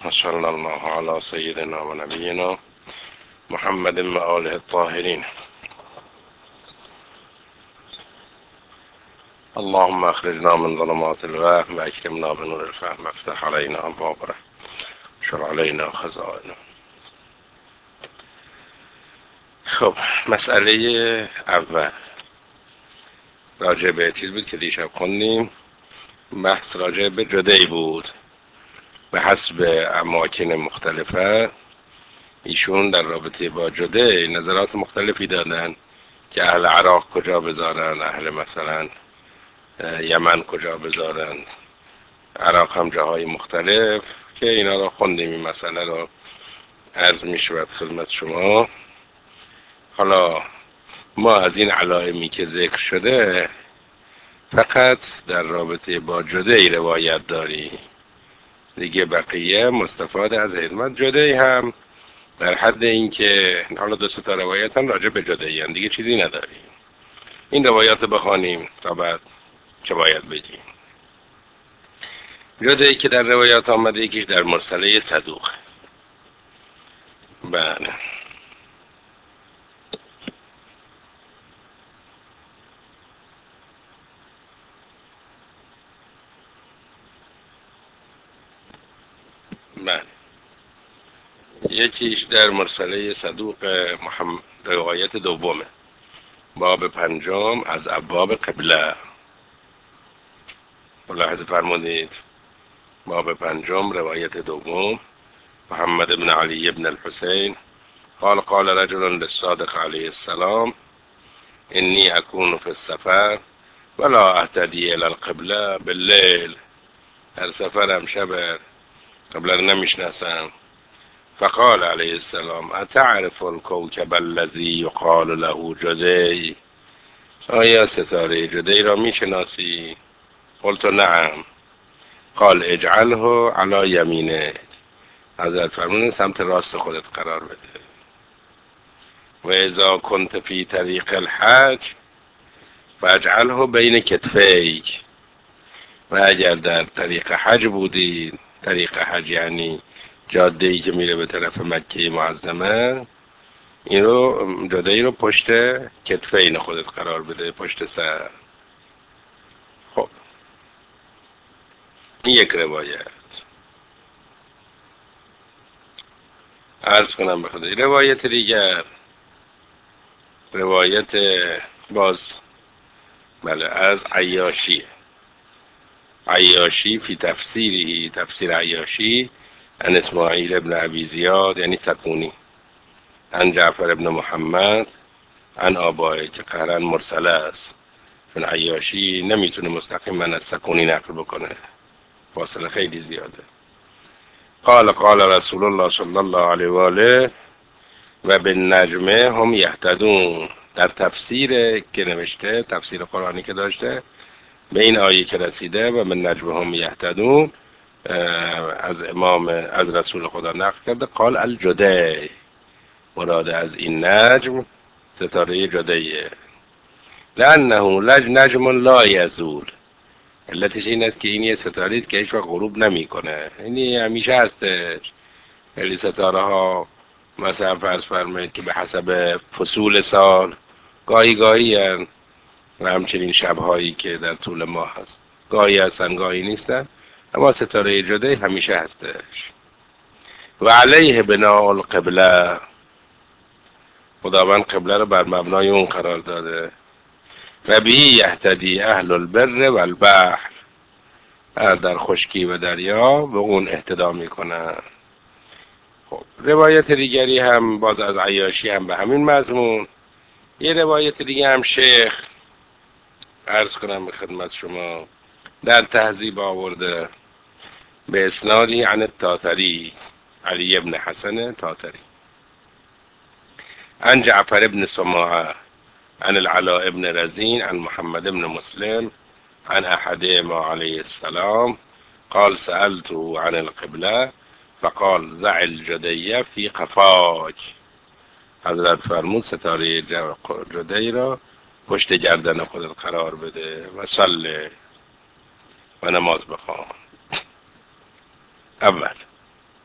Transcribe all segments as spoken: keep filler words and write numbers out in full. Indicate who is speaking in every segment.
Speaker 1: وصلی الله علی سیدنا و نبینا محمد و آله الطاهرین. اللهم اخرجنا من ظلمات الوهم و اکرمنا بنور الفهم وافتح علینا ابواب رحمتک وانشر علینا خزائنه. خب، مسئله اول راجع به چیز بود که دیشب خوندیم. بحث راجع به جدی بود. به حسب اماکن مختلفه ایشون در رابطه با جدی نظرات مختلفی دادن که اهل عراق کجا بذارن، اهل مثلا یمن کجا بذارن، عراق هم جاهای مختلف که اینا رو خوندیم. این مسئله رو عرض می شود خدمت شما. حالا ما از این علائمی که ذکر شده فقط در رابطه با جدی روایت داریم، دیگه بقیه مستفاد از علمت. جدی هم در حد این که حالا دو تا روایت هم راجع به جدی هم، دیگه چیزی نداریم. این روایات بخوانیم تا بعد چه باید بگیم. جدی که در روایات آمده یکیش در مرسله صدوق. بله، بله، یکیش در مرسله صدوق محمد، روایت دومه، باب پنجم از ابواب قبله. ملاحظه فرمودید، باب پنجم روایت دوم، محمد بن علی بن الحسین قال قال رجل للصادق علیه السلام انی اکون فی السفر ولا اهتدی الى القبله باللیل. در سفرم شب قبله نمیشناسم. فقال علیه السلام اتعرف الكوكب الذي یقال له جدی؟ آیا ستاره جدی را میشناسی؟ قلت نعم. قال اجعله على یمینه. حضرت فرمودن سمت راست خودت قرار بده. و اذا كنت فی طریق الحج فاجعله بین کتفیک. و اگر در طریق حج بودی، طریق حج یعنی جاده‌ای که میره به طرف مکه معظمه، این رو جاده‌ای رو پشت کتفین خودت قرار بده، پشت سر. خب، این یک روایت. عرض کنم به خدای روایت دیگر، روایت باز بله از عیاشی. عیاشی فی تفسیری، تفسیر عیاشی، ان اسماعیل ابن ابی زیاد یعنی سکونی، ان جعفر ابن محمد، ان آبای که قهرن مرسله است. چون عیاشی نمیتونه مستقیما از سکونی نقل بکنه، فاصله خیلی زیاده. قال قال رسول الله صلی الله علیه و آله و بالنجم هم یهتدون. در تفسیر که نوشته، تفسیر قرآنی که داشته، به این آیه که رسیده و بالنجم هم یهتدون از امام، از رسول خدا نقل کرده قال الجدی، مراد از این نجم ستاره جدیه. لانه لج نجم لا یزول. علتش این است که این یه ستاره است که هیچ وقت غروب نمیکنه، یعنی همیشه هستش. خیلی ستاره ها مثلا فرض فرمایید که به حسب فصول سال گاهی گاهی هستن و همچنین شبهایی که در طول ماه هست گاهی هستن گاهی نیستن، اما ستاره جدی همیشه هستش. و علیه بناء القبله، خداوند قبله رو بر مبنای اون قرار داده. و به یهتدی اهل البر و البحر، در خشکی و دریا به اون اهتدا میکنن. خب، روایت دیگری هم باز از عیاشی هم به همین مضمون. یه روایت دیگه هم شیخ عرض کنم به خدمت شما در تهذیب آورده به اسنادی عن التاتری، علی ابن حسن تاتری، عن جعفر ابن سماعه عن العلاء ابن رزين عن محمد ابن مسلم عن احدهما عليه السلام قال سألته عن القبلة فقال ضع الجدي في قفاك. حضرت فرمود ستاره جدی را پشت گردن خودت قرار بده و صلی و نماز بخوان. اول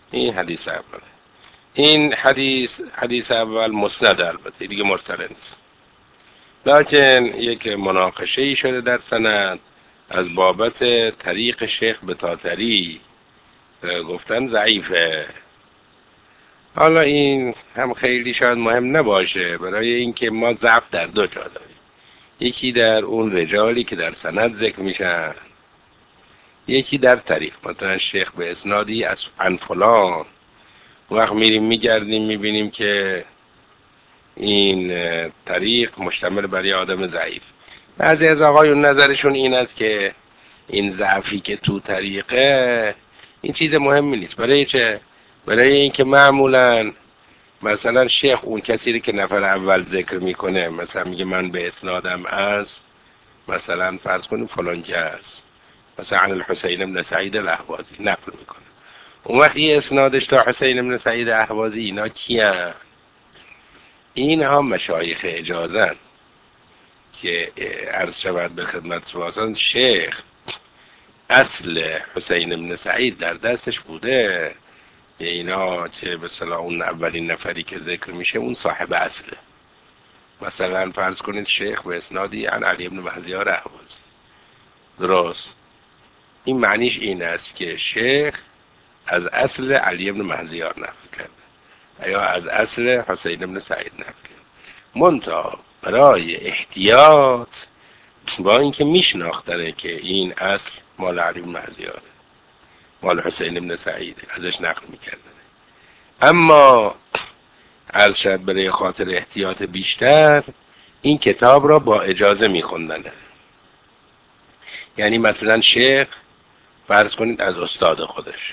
Speaker 1: این حدیث اول. این حدیث حدیث اول مسند، البته دیگه مرسل نیست، لکن یک مناقشه ای شده در سند از بابت طریق شیخ بطاطری، گفتن ضعیفه. حالا این هم خیلی شاید مهم نباشه، برای اینکه ما ضعف در دو جا داریم، یکی در اون رجالی که در سند ذکر میشن، یکی در طریق. مثلا شیخ به اسنادی از عن فلان، وقت میریم میگردیم میبینیم که این طریق مشتمل بر یه آدم ضعیف. بعضی از آقایون نظرشون این است که این ضعفی که تو طریقه این چیز مهمی نیست. برای چه؟ برای اینکه معمولا مثلا شیخ اون کسی که نفر اول ذکر میکنه، مثلا میگه من به اسنادم از مثلا فرض کنیم فلان کس، مثلا عن الحسین بن سعید الاهوازی نقل میکنه، اون وقت یه اسنادش تا حسین بن سعید الاهوازی، اینا کیان؟ این هم مشایخ اجازن که عرض شود به خدمت شما، شیخ اصل حسین بن سعید در دستش بوده، اینا چه به صلاح اون اولین نفری که ذکر میشه اون صاحب اصله. مثلا فرض کنید شیخ به اسنادی عن علی بن مهدیار اهوازی، درست؟ این معنیش این است که شیخ از اصل علی بن مهدیار نقل کرده یا از اصل حسین بن سعید نقل کرده، منتها برای احتیاط با اینکه میشناختنه که این اصل مال علی بن مهدیاره، مال حسین بن سعیده، ازش نقل میکردن، اما عرض شد برای خاطر احتیاط بیشتر این کتاب را با اجازه میخوندن. یعنی مثلا شیخ فرض کنید از استاد خودش،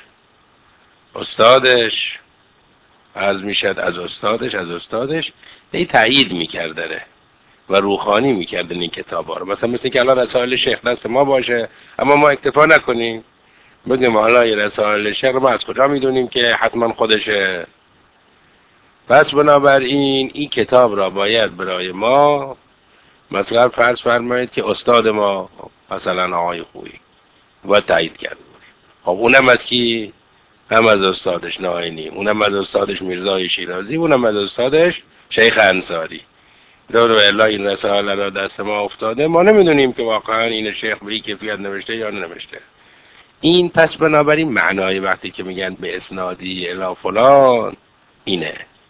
Speaker 1: استادش عرض میشد از استادش از استادش ای تایید میکردنه و روخانی میکردن این کتاب ها رو. مثلا مثل که الان رسائل شیخ دست ما باشه اما ما اکتفا نکنیم بگیم حالا این رسائل شیخ رو ما از کجا میدونیم که حتما خودشه؟ پس بنابراین این کتاب را باید برای ما مثلا فرض فرمایید که استاد ما مثلا آقای خویی باید تایید کرد. خب اونم از کی؟ هم از استادش ناینی، اونم از استادش میرزای شیرازی، اونم از استادش شیخ انصاری. دور و الا این رساله را دست ما افتاده، ما نمیدونیم که واقعا این شیخ به این کیفیت نوشته یا ننوشته. این پس بنابراین معنای وقتی که میگن به اسنادی الی فلان اینه،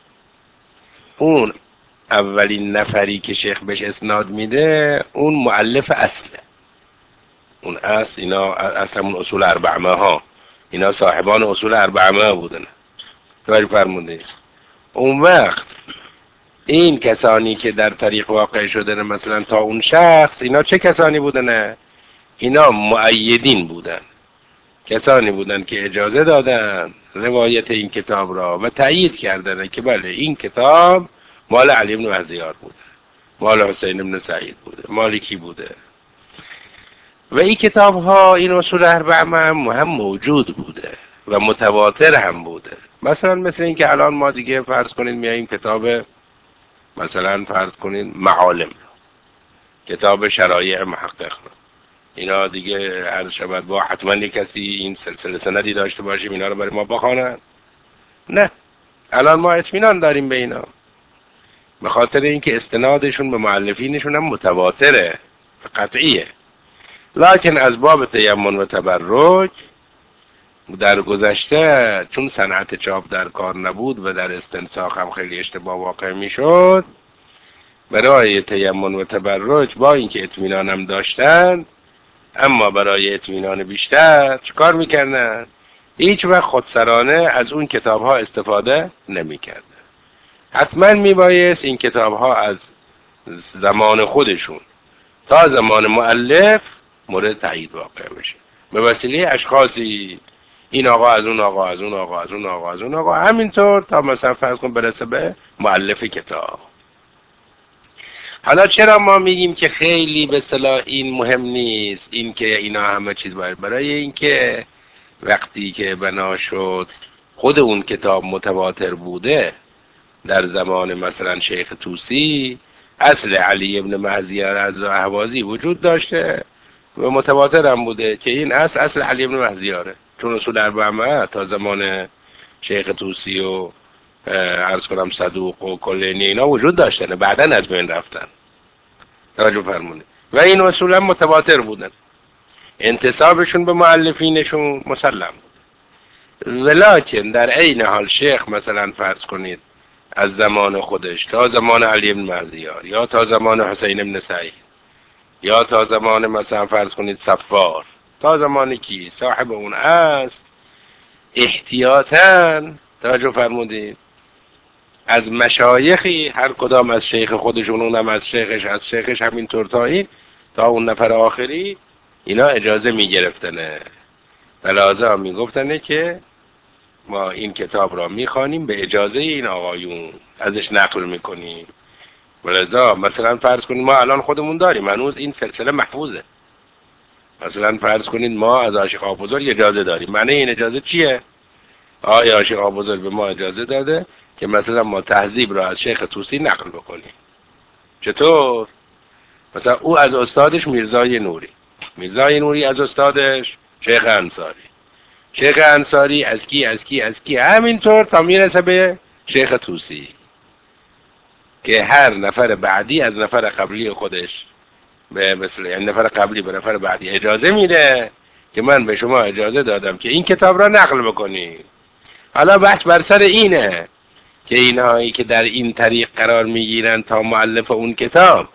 Speaker 1: اون اولین نفری که شیخ بهش اسناد میده اون مؤلف اصله، اون اصل اینا اصلا اون اصول اربعمه ها، اینا صاحبان اصول اربعمه بودن. توجه فرمودید؟ اون وقت این کسانی که در طریق واقع شدن مثلا تا اون شخص، اینا چه کسانی بودن؟ اینا مؤیدین بودن، کسانی بودن که اجازه دادن روایت این کتاب را و تأیید کردن که بله این کتاب مال علی بن مهدیار بوده، مال حسین بن سعید بوده، مال کی بوده. و این کتاب ها این اصول اربعه هم, هم موجود بوده و متواتر هم بوده. مثلا مثل این که الان ما دیگه فرض کنید میاییم کتاب مثلا فرض کنید معالم، کتاب شرایع محقق، اینا دیگه عرض شود با حتما یک کسی این سلسله سندی داشته باشیم اینا رو برای ما بخوانن؟ نه، الان ما اطمینان داریم به اینا به خاطر اینکه استنادشون به مؤلفینشون هم متواتره قطعیه. لکن از باب تیمن و تبرک در گذشته چون صنعت چاپ در کار نبود و در استنساخ هم خیلی اشتباه واقع میشد، برای تیمن و تبرک با اینکه اطمینان هم داشتن اما برای اطمینان بیشتر چیکار میکردن؟ هیچ وقت خودسرانه از اون کتاب ها استفاده نمیکردن. حتما میبایست این کتاب ها از زمان خودشون تا زمان مؤلف مورد تایید واقع بشه به وسیله اشخاصی، این آقا از اون آقا از اون آقا از اون آقا از اون آقا، همینطور تا مثلا فرض کن برسه به مؤلف کتاب. حالا چرا ما میگیم که خیلی به اصطلاح این مهم نیست، این که اینا همه چیز باید؟ برای اینکه وقتی که بنا شد خود اون کتاب متواتر بوده در زمان مثلا شیخ طوسی، اصل علی ابن مهدیار از اهوازی وجود داشته و متواتر هم بوده که این اصل اصل علی ابن مهدیاره، چون اصول اربعه تا زمان شیخ طوسی و عرض کنم صدوق و کلینی اینا وجود داشتن، بعدن از بین رفتن. توجه فرمونید. و این اصولا متواتر بودن، انتسابشون به مؤلفینشون مسلم. ولکن در عین حال شیخ مثلا فرض کنید از زمان خودش تا زمان علی بن مهدیار یا تا زمان حسین بن سعید یا تا زمان مثلا فرض کنید صفار، تا زمانی که صاحب اون است، احتیاطاً توجه فرمودید از مشایخی، هر کدام از شیخ خودشون، اونم از شیخش، از شیخش همینطور تا این تا اون نفر آخری، اینا اجازه می گرفتنه و لازم می گفتنه که ما این کتاب را می خوانیم به اجازه این آقایون، ازش نقل می کنیم. ولذا مثلا فرض کنید ما الان خودمون داریم هنوز این سلسله محفوظه. مثلا فرض کنید ما از عاشق آقا بزرگ اجازه داریم. معنی این اجازه چیه؟ آیا عاشق آقا بزرگ به ما اجازه داده که مثلا ما تهذیب را از شیخ طوسی نقل بکنیم. چطور؟ مثلا او از استادش میرزای نوری، میرزای نوری از استادش شیخ انصاری، شیخ انصاری از کی از کی از کی همینطور تا میرسه به شیخ طوسی، که هر نفر بعدی از نفر قبلی خودش به مثل یعنی نفر قبلی به نفر بعدی اجازه میده که من به شما اجازه دادم که این کتاب را نقل بکنی. حالا بحث بر سر اینه که اینهایی که در این طریق قرار میگیرن تا مؤلف اون کتاب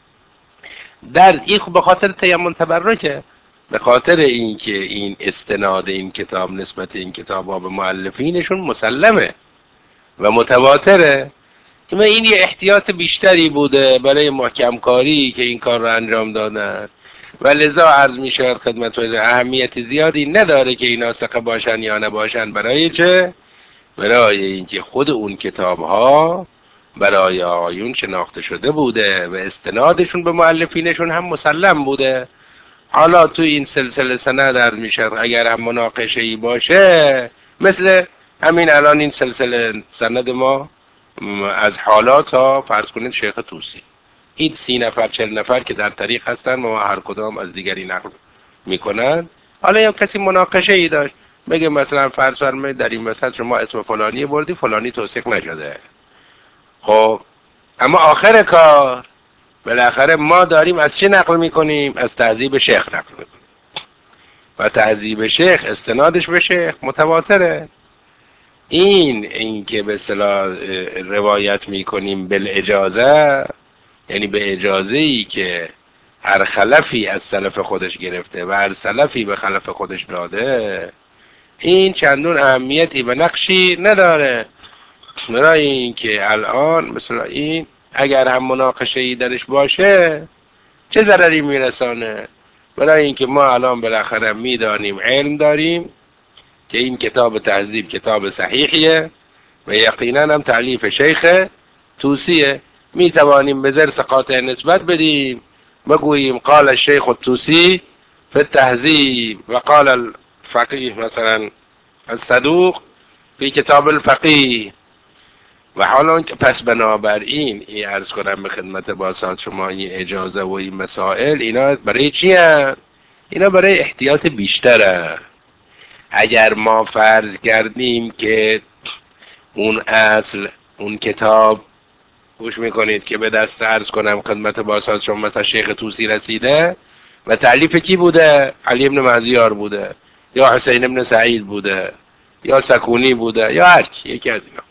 Speaker 1: در این به خاطر تیمم تبرکه، به خاطر اینکه این استناد این کتاب نسبت این کتاب ها به مؤلفینشون مسلمه و متواتره، که این یه احتیاط بیشتری بوده برای محکم کاری که این کار رو انجام دادن و لذا عرض می شود خدمت و اهمیت زیادی نداره که اینا ثقه باشن یا نباشن. برای چه؟ برای اینکه خود اون کتاب ها برای آیون شناخته شده بوده و استنادشون به مؤلفینشون هم مسلم بوده. حالا تو این سلسله سند عرض می شود اگر هم مناقشه ای باشه، مثل همین الان این سلسله سند ما از حالات ها فرض کنید شیخ طوسی، این سی نفر چل نفر که در طریق هستن و هر کدام از دیگری نقل میکنن. حالا یا کسی مناقشه ای داشت بگه مثلا فرض فرمایید در این وسط شما اسم فلانی بردی، فلانی توثیق نشده، خب اما آخر کار بالاخره ما داریم از چه نقل میکنیم؟ از تهذیب شیخ نقل میکنیم و تهذیب شیخ استنادش به شیخ متواتره. این این که به اصطلاح روایت میکنیم بالاجازه، یعنی به اجازه ای که هر خلفی از سلف خودش گرفته و هر سلفی به خلف خودش داده، این چندون اهمیتی و نقشی نداره. برای این که الان مثلا این اگر هم مناقشه ای درش باشه چه ضرری میرسانه؟ برای اینکه ما الان بالاخره میدانیم، علم داریم که این کتاب تهذیب کتاب صحیحیه و یقینا هم تألیف شیخ طوسیه. می توانیم به ذرس قاطع نسبت بدیم، بگوییم قال الشیخ الطوسی فی التهذیب و قال الفقیه مثلا الصدوق فی کتاب الفقیه. و حالا پس بنابراین این عرض کنم به خدمت باسات شما این اجازه و این مسائل اینا برای چی هست؟ اینا برای احتیاط بیشتره. اگر ما فرض کردیم که اون اصل اون کتاب گوش میکنید که به دست عرض کنم خدمت باسات شما مثلا شیخ طوسی رسیده و تألیف کی بوده؟ علی بن مهدیار بوده یا حسین بن سعید بوده یا سکونی بوده یا هر کی یکی از اینا.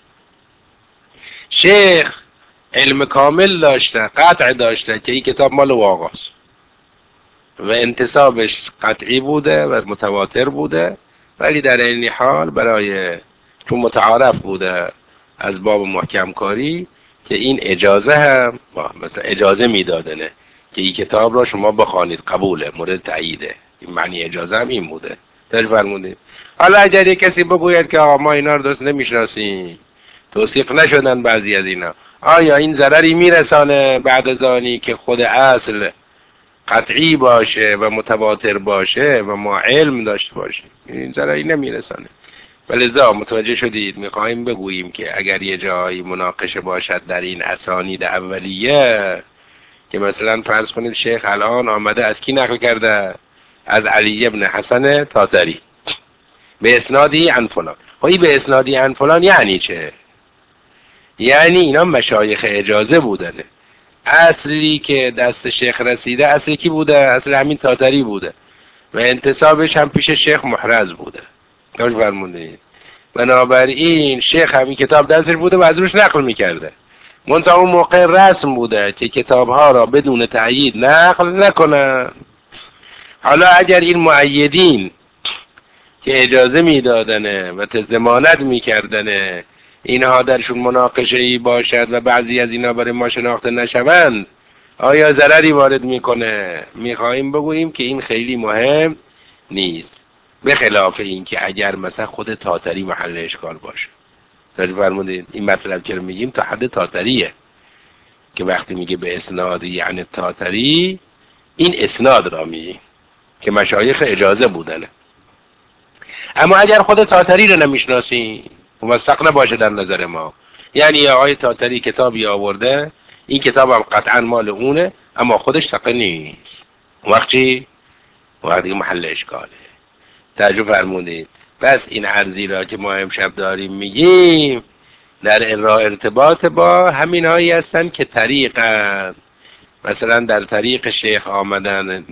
Speaker 1: شیخ علم کامل داشته، قطع داشته که این کتاب مال واقعاست و انتسابش قطعی بوده و متواتر بوده، ولی در این حال برای چون متعارف بوده از باب محکم کاری که این اجازه هم مثلا اجازه میدادنه که این کتاب را شما بخوانید، قبوله، مورد تاییده. این معنی اجازه هم این بوده. در فرمودید. حالا اگر یک کسی بگوید که آقا ما اینا رو درست نمیشناسیم، توثیق نشدن بعضی از اینا، آیا این ضرری میرسانه بعد از آنی که خود اصل قطعی باشه و متواتر باشه و ما علم داشته باشیم؟ این ضرری نمیرسانه. ولذا متوجه شدید میخواهیم بگوییم که اگر یه جایی مناقشه باشد در این اسانید اولیه، که مثلا فرض کنید شیخ الان آمده از کی نقل کرده؟ از علی ابن حسن تاتری به اسنادی عن فلان. خب به اسنادی عن فلان یعنی چه؟ یعنی اینا مشایخ اجازه بودنه. اصلی که دست شیخ رسیده اصلی کی بوده؟ اصل همین تاتری بوده و انتصابش هم پیش شیخ محرز بوده. کاش فرمونده. بنابراین شیخ همین کتاب دستش بوده و از روش نقل میکرده. منتها اون موقع رسم بوده که کتابها را بدون تأیید نقل نکنن. حالا اگر این مؤیدین که اجازه میدادنه و ضمانت میکردنه اینها درشون مناقشه ای باشد و بعضی از اینا برای ما شناخته نشوند، آیا ضرری وارد میکنه؟ میخواهیم بگوییم که این خیلی مهم نیست، به خلاف این که اگر مثلا خود تاتری محل اشکال باشه. داری فرمودید این مطلب که میگیم تا حد تاتریه که وقتی میگه به اسناد یعنی تاتری، این اسناد را میگیم که مشایخ اجازه بودنه. اما اگر خود تاتری رو نمیشناسیم موثق نباشه در نظر ما، یعنی آقای تاتری کتابی آورده، این کتاب هم قطعا مال اونه اما خودش ثقه نیست، وقتی وقتی محل اشکاله. توجه فرمودید. بس این عرضی را که ما امشب داریم میگیم در ارتباط با همین هایی هستن که طریقن، مثلا در طریق شیخ آمدن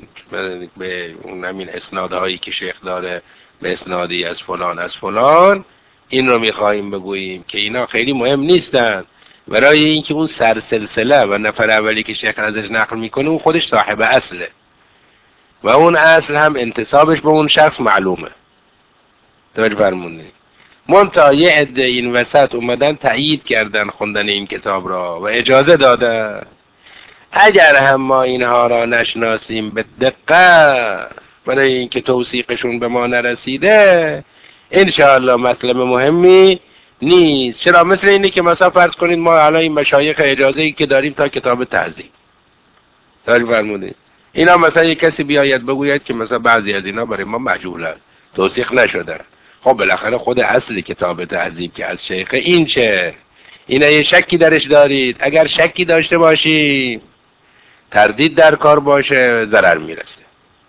Speaker 1: به اون همین اسنادهایی که شیخ داره به اسنادی از فلان از فلان، این رو میخواییم بگوییم که اینا خیلی مهم نیستن، برای اینکه اون سرسلسله و نفر اولی که شیخ ازش نقل میکنه اون خودش صاحب اصله و اون اصل هم انتسابش به اون شخص معلومه. توجه فرمونید. منتها یه عده این وسط اومدن تأیید کردن خوندن این کتاب را و اجازه دادن. اگر هم ما اینها را نشناسیم به دقت برای اینکه توثیقشون به ما نرسیده، انشاءالله مطلب مهمی نیست. چرا؟ مثل اینه که مثلا فرض کنید ما الان این مشایخ اجازه ای که داریم تا کتاب تهذیب، توجه فرمودید، اینا مثلا یک کسی بیاید بگوید که مثلا بعضی از اینا برای ما مجهولن، توثیق نشدن. خب بالاخره خود اصل کتاب تهذیب که از شیخ این چه؟ اینا یه شکی درش دارید؟ اگر شکی داشته باشی، تردید در کار باشه، ضرر میرسه،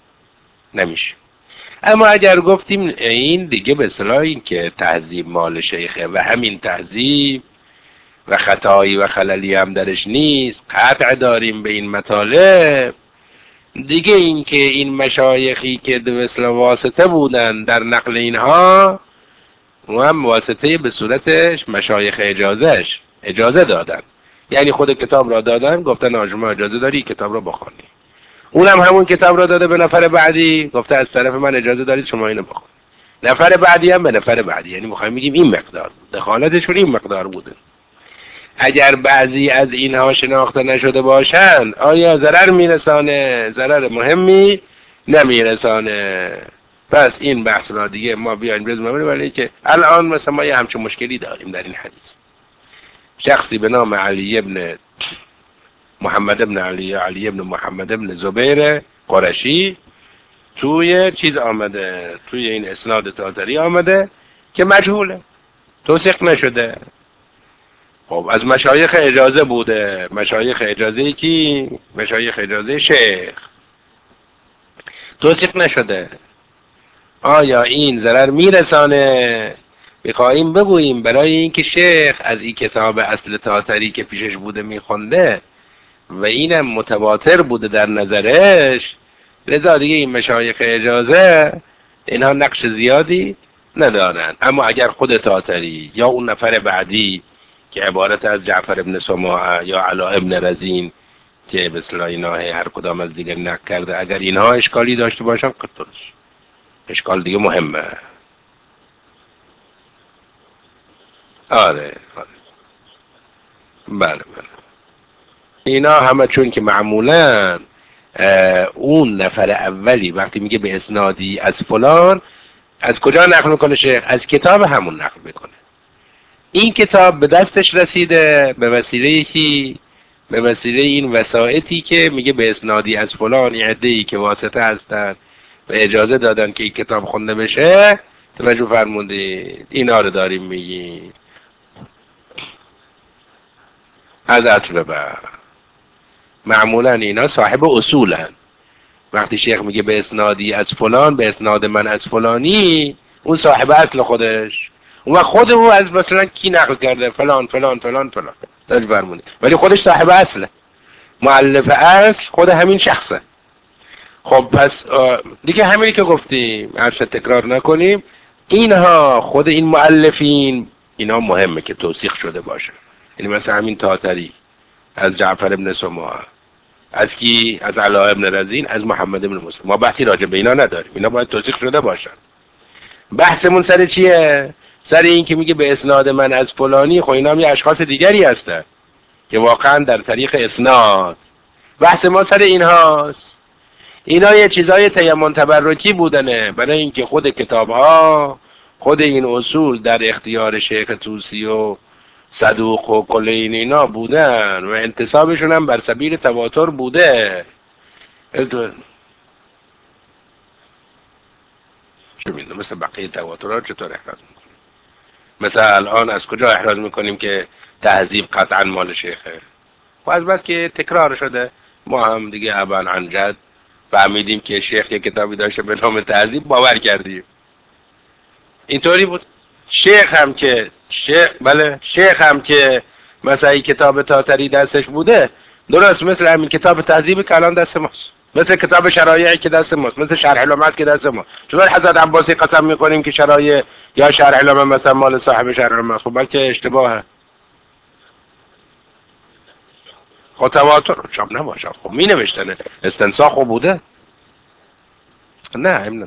Speaker 1: نمیشه. اما اگر گفتیم این دیگه به اصطلاح این که تهذیب مال شیخه و همین تهذیب و خطایی و خللی هم درش نیست، قطع داریم به این مطالب، دیگه این که این مشایخی که به اصطلاح واسطه بودن در نقل اینها و هم واسطه به صورتش مشایخ اجازهش اجازه دادن، یعنی خود کتاب را دادن، گفتن آجما اجازه داری کتاب را بخونی، اونم همون کتاب را داده به نفر بعدی، گفته از طرف من اجازه دارید شما اینو بخونید، نفر بعدی هم به نفر بعدی، یعنی میخوایم بگیم این مقدار دخالتشون این مقدار بوده. اگر بعضی از اینها شناخته نشده باشند آیا ضرر میرسانه؟ ضرر مهمی نمیرسانه. پس این بحث را دیگه ما بیایم بزنیم، ولی که الان مثلا ما یه همچون مشکلی داریم در این حدیث. شخصی به نام علی ابن محمد ابن علی علی ابن محمد ابن زبیر قرشی توی چیز آمده، توی این اسناد تاتری آمده که مجهوله، توثیق نشده. خب از مشایخ اجازه بوده، مشایخ اجازه کی؟ مشایخ اجازه شیخ، توثیق نشده. آیا این ضرر میرسانه؟ میخواییم بگوییم برای اینکه شیخ از این کتاب اصل تاتری که پیشش بوده میخونده و اینم متواتر بوده در نظرش، لذا دیگه این مشایخ اجازه اینها نقش زیادی ندارن. اما اگر خود تاتری یا اون نفر بعدی که عبارت از جعفر ابن سماعه یا علا ابن رزین که به اصطلاح اینا هر کدام از دیگر نقل کرده، اگر اینها اشکالی داشته باشن قطعاً اشکال دیگه مهمه. آره آره بله بله. اینا همه چون که معمولا اون نفر اولی وقتی میگه به اسنادی از فلان، از کجا نقل میکنه شیخ؟ از کتاب همون نقل میکنه. این کتاب به دستش رسیده به وسیله کی؟ به وسیله این وسائطی که میگه به اسنادی از فلان، عده‌ای که واسطه هستن و اجازه دادن که این کتاب خونده بشه. توجه فرمودید. اینا رو داریم میگیم از اصل به بعد. معمولا اینا صاحب اصولن. وقتی شیخ میگه به اسنادی از فلان، به اسناد من از فلانی، اون صاحب اصل خودش. و خود او از مثلا کی نقل کرده فلان فلان فلان فلان داشت فرمونه، ولی خودش صاحب اصله، مؤلف اصل خود همین شخصه. خب پس دیگه همینی که گفتیم عرض تکرار نکنیم، اینها خود این مؤلفین اینا مهمه که توثیق شده باشه. یعنی مثلا همین طاطری از جعفر ابن سماع، از کی؟ از علاء ابن رزین، از محمد ابن مسلم. ما بحثی راجع به اینا نداریم، اینا باید توثیق شده باشن. بحثمون سر چیه؟ سر این که میگه به اسناد من از فلانی، خب اینا هم یه اشخاص دیگری هستن که واقعا در طریق اسناد. بحث ما سر اینهاست. اینا یه چیزای تیمم تبرکی بودنه برای اینکه خود کتاب‌ها، خود این اصول در اختیار شیخ طوسی و صدوق و کلینی اینا بودن و انتسابشون هم بر سبیل تواتر بوده. چه میدونم مثل بقیه تواترات چطور احراز میکنیم؟ مثلا الان از کجا احراز میکنیم که تهذیب قطعا مال شیخه؟ و از بس که تکرار شده ما هم دیگه ابا عن جد فهمیدیم که شیخ یک کتابی داشته به نام تهذیب، باور کردیم. اینطوری بود. شیخ هم که شیخ بله شیخ هم که مثلا این کتاب طاطری دستش بوده، درست مثل همین کتاب تهذیب که الان دست ماست، مثل کتاب شرایعی که دست ماست، مثل شرح لمعت که دست ما. چون حضرت عباسی قسم میکنیم که شرایع یا شرح لمعت مثلا مال صاحب شرح لمعت؟ خب بلکه اشتباهه. خب تواتر چاپ نباشه، خب می نوشتنه استنساخ خوب بوده. نه امن نه.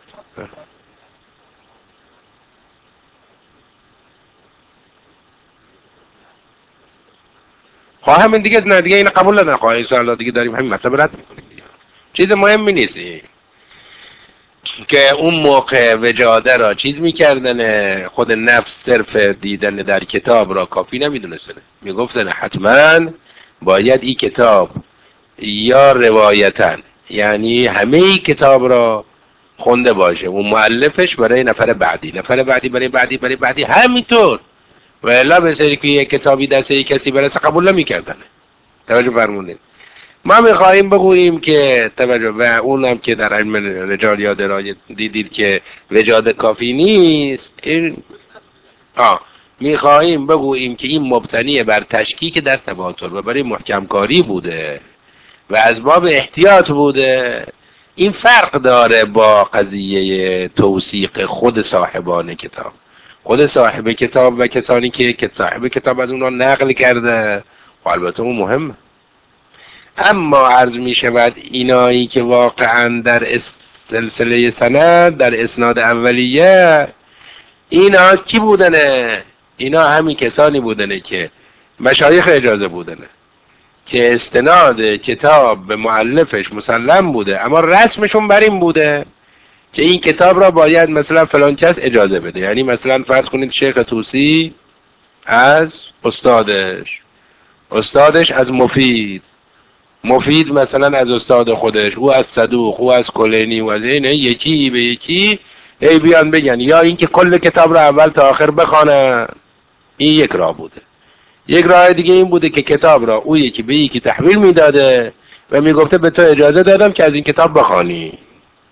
Speaker 1: خب همین دیگه، نه دیگه این قبول ندارم. خب ان شاء الله دیگه داریم همین مطلب رد میکنیم دیگه. چیز مهمی نیست این. که اون موقع وجاده را چیز میکردن، خود نفس صرف دیدن در کتاب را کافی نمیدونستن، میگفتن حتما باید این کتاب یا روایتا، یعنی همه ای کتاب را خونده باشه اون مؤلفش برای نفر بعدی، نفر بعدی برای بعدی برای بعدی همینطور، و الا به سری که یک کتابی دست یک کسی برسه قبول نمیکردن. توجه فرمودید. ما میخواهیم بگوییم که توجه، و اونم که در علم رجال یاد رای دیدید که وجاد کافی نیست. این آه میخواهیم بگوییم که این مبتنی بر تشکیک در تواتر و برای محکم کاری بوده و از باب احتیاط بوده. این فرق داره با قضیه توثیق خود صاحبان کتاب. خود صاحب کتاب و کسانی که صاحب کتاب از اونها نقل کرده، و البته اون مهمه. اما عرض می شود اینایی که واقعا در سلسله سند، در اسناد اولیه، اینا کی بودنه؟ اینا همین کسانی بودنه که مشایخ اجازه بودنه، که استناد کتاب به مؤلفش مسلم بوده، اما رسمشون بر این بوده که این کتاب را باید مثلا فلان کس اجازه بده. یعنی مثلا فرض کنید شیخ طوسی از استادش، استادش از مفید، مفید مثلا از استاد خودش، او از صدوق، او از کلینی، و از این یکی به یکی ای بیان بگن، یا اینکه کل کتاب را اول تا آخر بخوانن. این یک راه بوده. یک راه دیگه این بوده که کتاب را او یکی به یکی تحویل میداده و میگفته به تو اجازه دادم که از این کتاب بخوانی.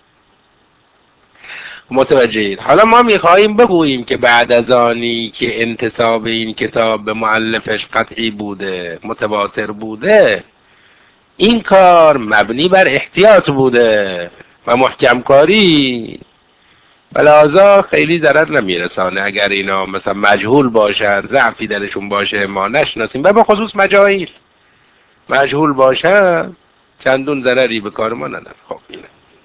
Speaker 1: متوجهید؟ حالا ما میخواهیم بگوییم که بعد از آنی که انتساب این کتاب به مؤلفش قطعی بوده، متواتر بوده، این کار مبنی بر احتیاط بوده و محکم کاری، بلازا خیلی ضرر نمیرسانه اگر اینا مثلا مجهول باشن، ضعفی درشون باشه ما نشناسیم، و به خصوص مجاهیل مجهول باشن چندون ضرری به کار ما نداره. خب اینه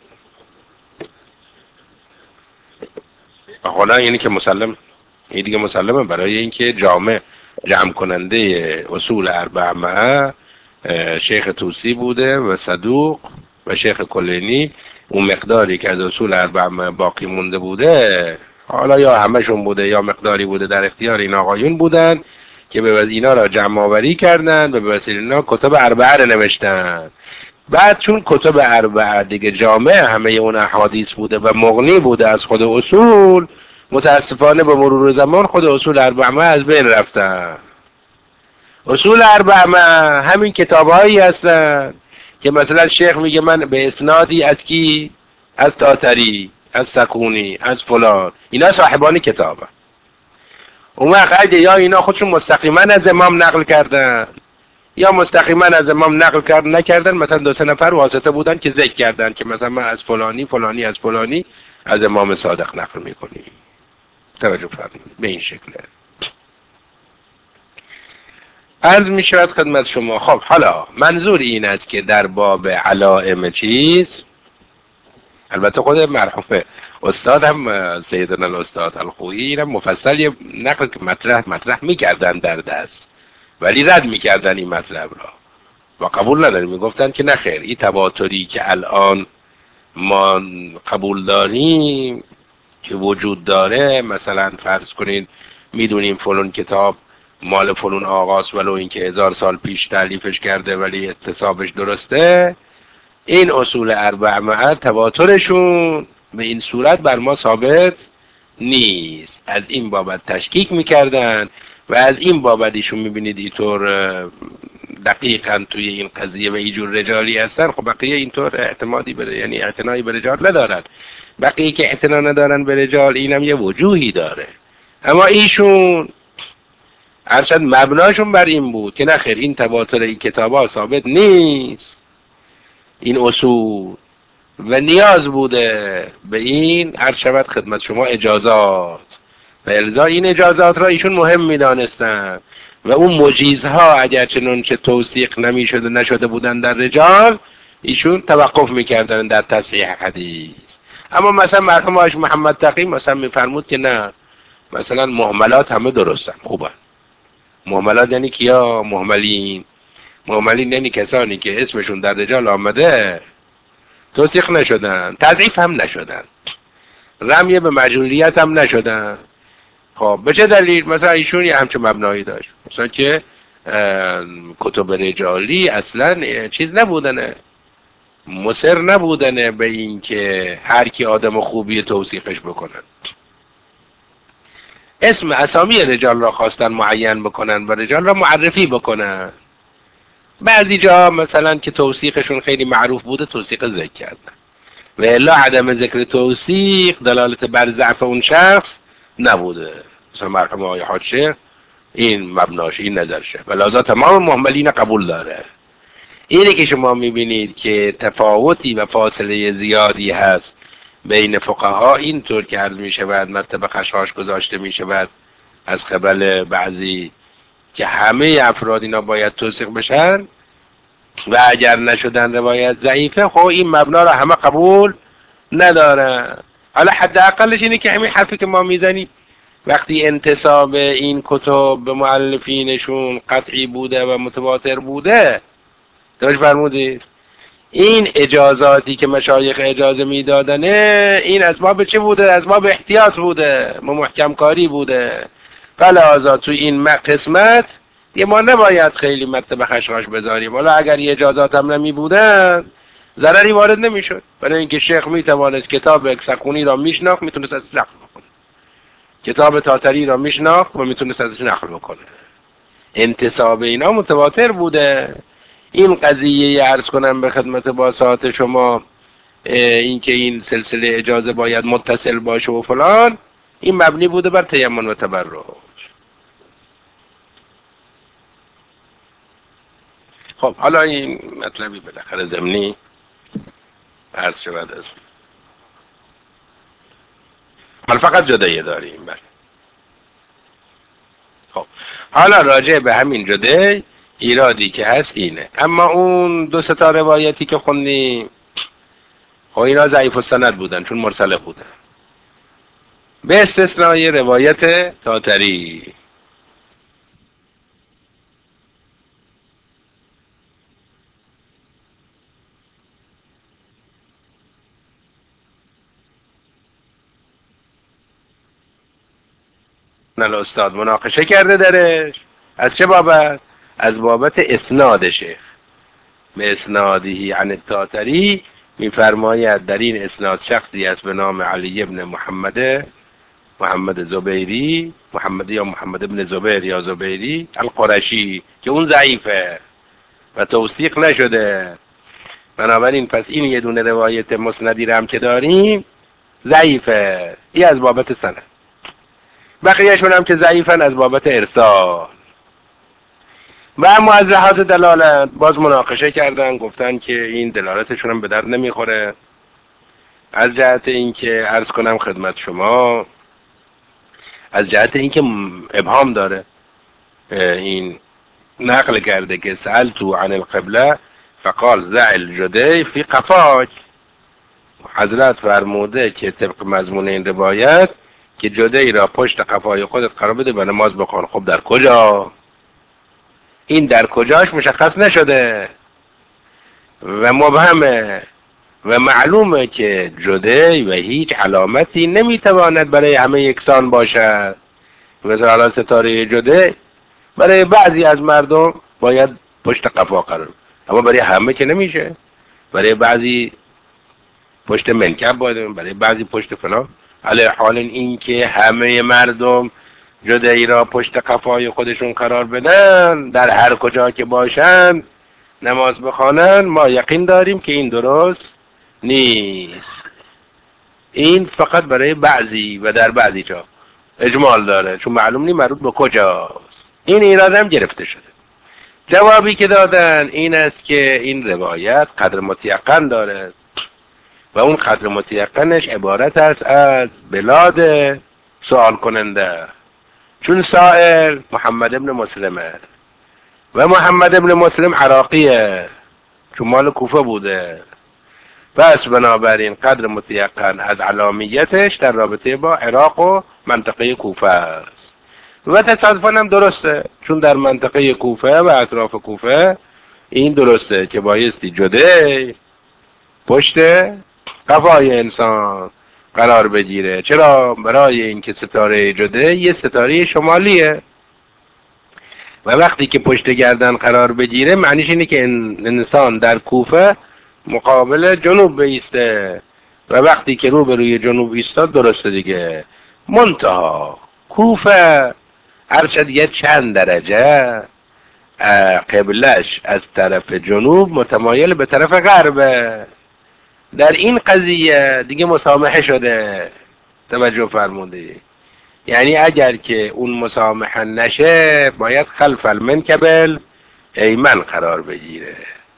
Speaker 1: حالا اینی که مسلم، این دیگه مسلمه برای اینکه جامع جمع کننده اصول اربعه شیخ طوسی بوده و صدوق و شیخ کلینی، اون مقداری که از اصول اربعه باقی مونده بوده، حالا یا همشون بوده یا مقداری بوده، در اختیار این آقایون بودن که به اینا را جمع آوری کردن و به وسیله اینا کتب اربعه را نوشتن. بعد چون کتب اربعه دیگه جامع همه اون احادیث بوده و مغنی بوده از خود اصول، متاسفانه به مرور زمان خود اصول اربعه از بین رفتن. اصول اربعه همین کتابهایی هستن که مثلا شیخ میگه من به اسنادی از کی؟ از طاطری، از سکونی، از فلان، اینا صاحبان کتابه. اون وقت اگه یا اینا خودشون مستقیما از امام نقل کردن یا مستقیما از امام نقل کرد نکردن، مثلا دو سه نفر واسطه بودن که ذکر کردن که مثلا من از فلانی فلانی از فلانی از امام صادق نقل میکنی. توجه فرمایید به این شکله. عرض می شود خدمت شما. خب حالا منظور این است که در باب علائم چیز، البته خود مرحوم استاد هم سیدنا الاستاد الخویی هم مفصل یه نقل که مطرح مطرح میکردن در دست، ولی رد میکردن این مطلب را و قبول نداریم. میگفتن که نه خیر، این تواتری که الان ما قبول داریم که وجود داره، مثلا فرض کنین میدونیم فلان کتاب مال فلان آقاست ولو اینکه هزار سال پیش تالیفش کرده ولی اکتسابش درسته، این اصول اربع معه تواترشون به این صورت بر ما ثابت نیست. از این بابت تشکیک میکردن و از این بابت ایشون میبینید اینطور دقیقاً توی این قضیه و اینجور رجالی هستن. خب بقیه اینطور اعتمادی بره، یعنی اعتنایی به رجال ندارن. بقیه که اعتنا ندارن به رجال اینم یه وجوهی داره، اما ایشون ارشد مبناشون بر این بود که نخیر این تواتر این کتاب ها ثابت نیست، این اصول و نیاز بوده به این عرض شود خدمت شما اجازات و الزا این اجازات را ایشون مهم میدانستن و اون مجیزها اگر چنانچه توثیق نمیشده نشده بودن در رجال ایشون توقف میکردن در تصحیح حدیث. اما مثلا مرحوم آقای محمد تقی مثلا میفرمود که نه، مثلا مهملات همه درستن خوبن. مهملات یعنی کیا؟ مهملین. مهملین یعنی کسانی که اسمشون در رجال آمده توثیق نشدن، تضعیف هم نشدن، رمی به مجهولیت هم نشدن. خب به چه دلیل؟ مثلا ایشون یه همچه مبنایی داشت، مثلا که کتب رجالی اصلا چیز نبودنه، مصر نبودنه به این که هر کی آدم خوبی توثیقش بکنن. اسم اسامی رجال را خواستن معین بکنن و رجال را معرفی بکنن. بعضی جا مثلا که توثیقشون خیلی معروف بوده توثیق ذکر کردن و الا عدم ذکر توثیق دلالت بر ضعف اون شخص نبوده. مثلا مرحوم آقای حاج شیخ این مبناش این نظرشه و لذا تمام مهملین قبول داره. اینه که شما میبینید که تفاوتی و فاصله زیادی هست بین فقها، اینطور که عرض میشود مطلب خشاش گذاشته میشود از قبل بعضی که همه افراد اینا باید توثیق بشن و اگر نشدن روایت ضعیفه. خب این مبنا را همه قبول ندارن. حالا حداقلش اینه که همین حرفی که ما میزنیم وقتی انتساب این کتب به مؤلفینشون قطعی بوده و متواتر بوده، درست فرمودید، این اجازاتی که مشایخ اجازه میدادنه این اسباب چه بوده؟ اسباب احتیاط بوده، محکم کاری بوده. فلذا تو این قسمت یه ما نباید خیلی مطلب خشخاش بذاریم، ولی اگر یه اجازات هم نمی بودن ضرری وارد نمیشد، برای اینکه شیخ میتوانست کتاب اکسقونی را میشناخت میتونست ازش نقل بکنه، کتاب تاتری را میشناخت و میتونست ازش نقل بکنه. انتساب اینا متواتر بوده. این قضیه عرض کنم به خدمت باسات شما اینکه این سلسله اجازه باید متصل باشه و فلان، این مبنی بوده بر تیمم و تبرک. خب حالا این مطلبی بالاخره ضمنی عرض شود است. حالا فقط جدایی داریم. بله. خب حالا راجع به همین جدایی ایرادی که هست اینه، اما اون دو سه تا روایتی که خوندیم خب اینا ضعیف السند بودن چون مرسله بودن، به استثنای روایت تاتری. نه استاد مناقشه کرده درش. از چه بابت؟ از بابت اسناد شیخ. به اسنادی عن التاتری میفرماید در این اسناد شخصی است به نام علی ابن محمد محمد زبیری، محمد یا محمد ابن زبیر یا زبیری القرشی که اون ضعیفه و توثیق نشده. بنابراین پس این یه دونه روایت مسندی هم که داریم ضعیفه. این از بابت سند. بقیهشون هم که ضعیفن از بابت ارسال. و اما از لحاظ دلالت باز مناقشه کردن، گفتن که این دلالتشون هم به درد نمیخوره، از جهت اینکه عرض کنم خدمت شما، از جهت اینکه ابهام داره. این نقل کرده که سألتو عن القبله فقال ضع الجدی فی قفاک. حضرت فرموده که طبق مضمون این روایت که جدی را پشت قفای خودت قرار بده و نماز بخوان. خب در کجا؟ این در کجاش مشخص نشده و مبهمه و معلومه که جدی و هیچ علامتی نمیتواند برای همه یکسان باشد. مثلا ستاره جدی برای بعضی از مردم باید پشت قفا قرار، اما برای همه که نمیشه. برای بعضی پشت منکب باید، برای بعضی پشت فلان. علی حال این که همه مردم جدی را پشت قفای خودشون قرار بدن در هر کجا که باشن نماز بخوانن، ما یقین داریم که این درست نیست. این فقط برای بعضی و در بعضی جا اجمال داره، چون معلوم نیست مربوط به کجاست. این ایراد هم گرفته شده. جوابی که دادن این است که این روایت قدر متیقن داره و اون قدر متیقنش عبارت است از بلاد سوال کننده، چون سائل محمد ابن مسلمه و محمد ابن مسلم عراقیه، چون مال کوفه بوده. پس بنابراین قدر متیقن از علامیتش در رابطه با عراق و منطقه کوفه است و تصادفاً هم درسته، چون در منطقه کوفه و اطراف کوفه این درسته که بایستی جده پشت قفای انسان قرار بگیره. چرا؟ برای اینکه ستاره جده یه ستاره شمالیه و وقتی که پشت گردن قرار بگیره معنیش اینه که انسان در کوفه مقابل جنوب بیسته و وقتی که رو به روی جنوب ایستاد درسته دیگه. منتها کوفه هرچند یه چند درجه قبلش از طرف جنوب متمایل به طرف غربه. در این قضیه دیگه مسامحه شده، توجه فرمودی؟ یعنی اگر که اون مسامحه نشه باید خلف المنکبل ایمن قرار بگیره،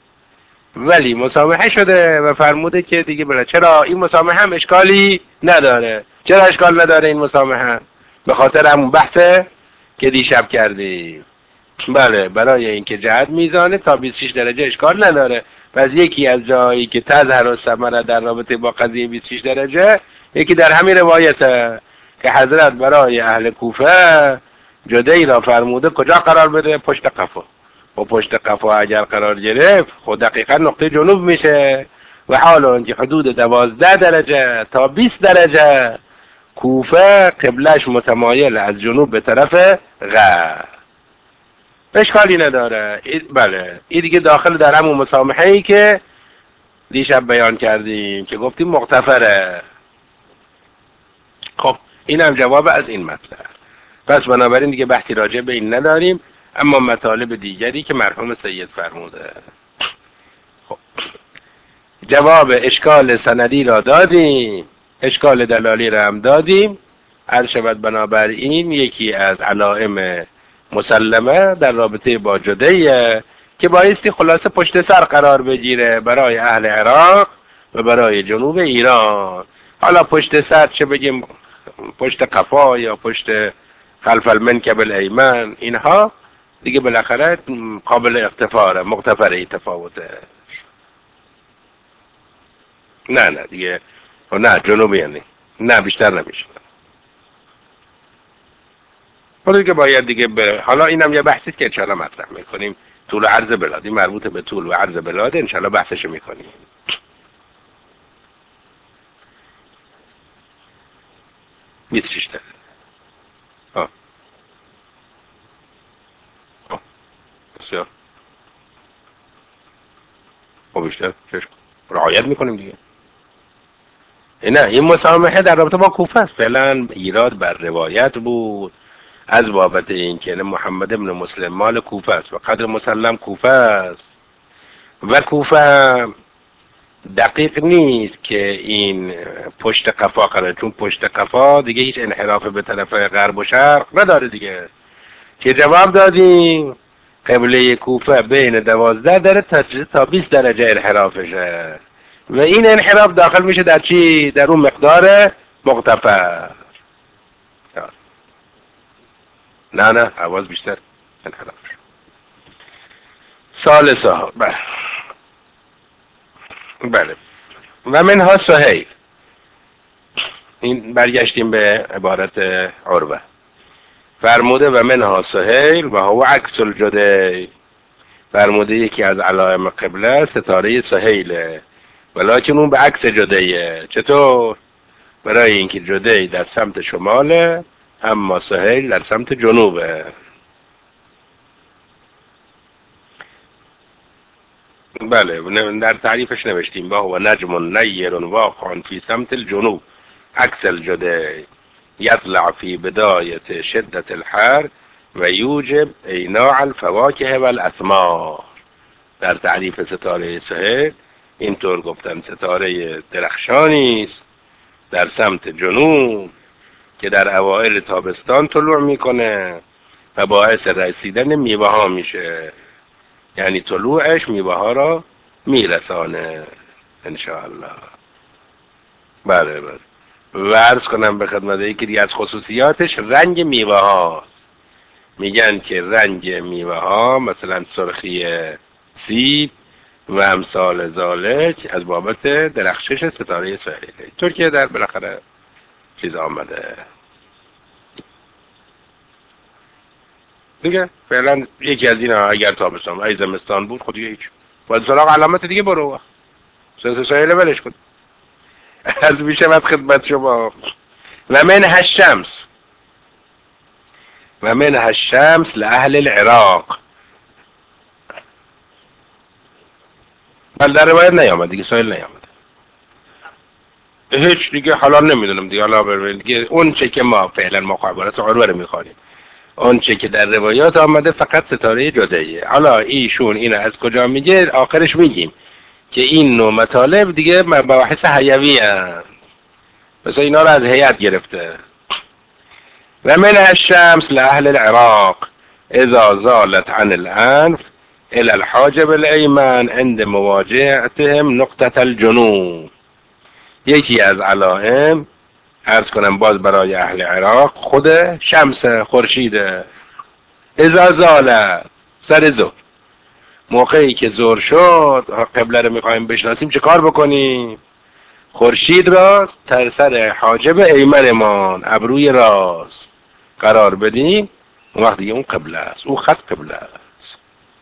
Speaker 1: ولی مسامحه شده و فرموده که دیگه بله. چرا؟ این مسامحه هم اشکالی نداره. چرا اشکال نداره این مسامحه؟ به خاطر همون بحثه که دیشب کردیم. بله، برای اینکه جهت میزانه تا بیست و شش درجه اشکال نداره. پس یکی از جایی که تظهر و ثمره در رابطه با قضیه بیست و شش درجه، یکی در همین روایته که حضرت برای اهل کوفه جدی را فرموده کجا قرار بده؟ پشت قفا. و پشت قفا اگر قرار گرفت خود دقیقا نقطه جنوب میشه و حالا اینکه حدود دوازده درجه تا بیست درجه کوفه قبلش متمایل از جنوب به طرف غرب، اشکالی نداره. بله، این دیگه داخل در همون مسامحه ای که دیشب بیان کردیم که گفتیم مغتفره. خب این هم جواب از این مطلب. پس بنابراین دیگه بحثی راجع به این نداریم، اما مطالب دیگری که مرحوم سید فرموده. خب جواب اشکال سندی را دادیم، اشکال دلالی را هم دادیم. عرض شود بنابراین یکی از علائم مسلمه در رابطه با جدیه که بایستی خلاصه پشت سر قرار بگیره برای اهل عراق و برای جنوب ایران. حالا پشت سر چه بگیم، پشت قفا یا پشت خلف المنکب الایمن، اینها دیگه بالاخره قابل اغتفاره، مغتفره تفاوته. نه نه دیگه نه جنوبی یعنی نه بیشتر نمیشه. حالا دیگه باید دیگه به حالا اینم یه بحثی که انشاءالله مطرح میکنیم، طول و عرض بلادی مربوط به طول و عرض بلاد انشاءالله بحثشو میکنیم. بیست و شش تا ها ها بسیار خب بیشتر چشم رعایت میکنیم دیگه. نه این مسامحه در رابطه با کوفه است. فعلا ایراد بر روایت بود از بابت این که محمد ابن مسلم مال کوفه است و قدر مسلم کوفه است و کوفه دقیق نیست که این پشت قفا قراره، چون پشت قفا دیگه هیچ انحراف به طرف غرب و شرق نداره دیگه، که جواب دادیم قبله کوفه بین دوازده درجه تا بیست درجه انحرافشه و این انحراف داخل میشه در چی؟ در اون مقدار مغتفر. نه نه حواظ بیشتر انحراف. ثالثا بله بله و منها سهیل، این برگشتیم به عبارت عروه، فرموده و منها سهیل و هو عکس الجدی، فرموده یکی از علائم قبله ستاره سهیله ولیکن اون به عکس جدیه. چطور؟ برای اینکه جدی در سمت شماله اما سهیل در سمت جنوبه. بله در تعریفش نوشتیم با هو نجم نیر واقع فی سمت الجنوب عکس الجدی یطلع فی بدایت شدت الحر و یوجب ایناع الفواکه و الاسمار. در تعریف ستاره سهیل اینطور گفتن ستاره درخشانی است در سمت جنوب که در اوایل تابستان طلوع میکنه و باعث رسیدن میوه ها میشه، یعنی طلوعش میوه ها را میرسانه انشاءالله. بله بله و عرض کنم به خدمت یکی دیگه از خصوصیاتش رنگ میوه ها. میگن که رنگ میوه ها مثلا سرخی سیب و امثال ذالک از بابت درخشش ستاره سهیل. ترکیه در بالاخره چیز آمده دیگه. فعلا یکی از اینا اگر تابستان ای زمستان بود خود دیگه هیچ باید سراغ علامت دیگه برو سنس سهیل ولش کن. از میشود خدمت شما و من هالشمس و من هالشمس لأهل العراق. بل در روایت نیامد دیگه، سهیل نیامد هیچ دیگه. حالا نمیدونم دیگه، حالا ببینید دیگه اون چه که ما فعلا مقابلات عروه رو میخوانیم، اون چه که در روایات آمده فقط ستاره جدیه. حالا ایشون اینو از کجا میگه آخرش میگیم که این نوع مطالب دیگه مباحث حیوی هست، مثلا اینا رو از هیئت گرفته. و من الشمس لأهل العراق اذا زالت عن الانف الى الحاجب الایمن عند مواجهتهم نقطة الجنوب. یکی از علائم عرض کنم باز برای اهل عراق خود شمس خورشیده. اذا زالت سر ظهر، موقعی که ظهر شد قبله رو میخوایم بشناسیم چه کار بکنیم؟ خورشید را در سر حاجب ایمنمان ابروی راست قرار بدیم، اون وقت دیگه اون قبله است، اون خط قبله است.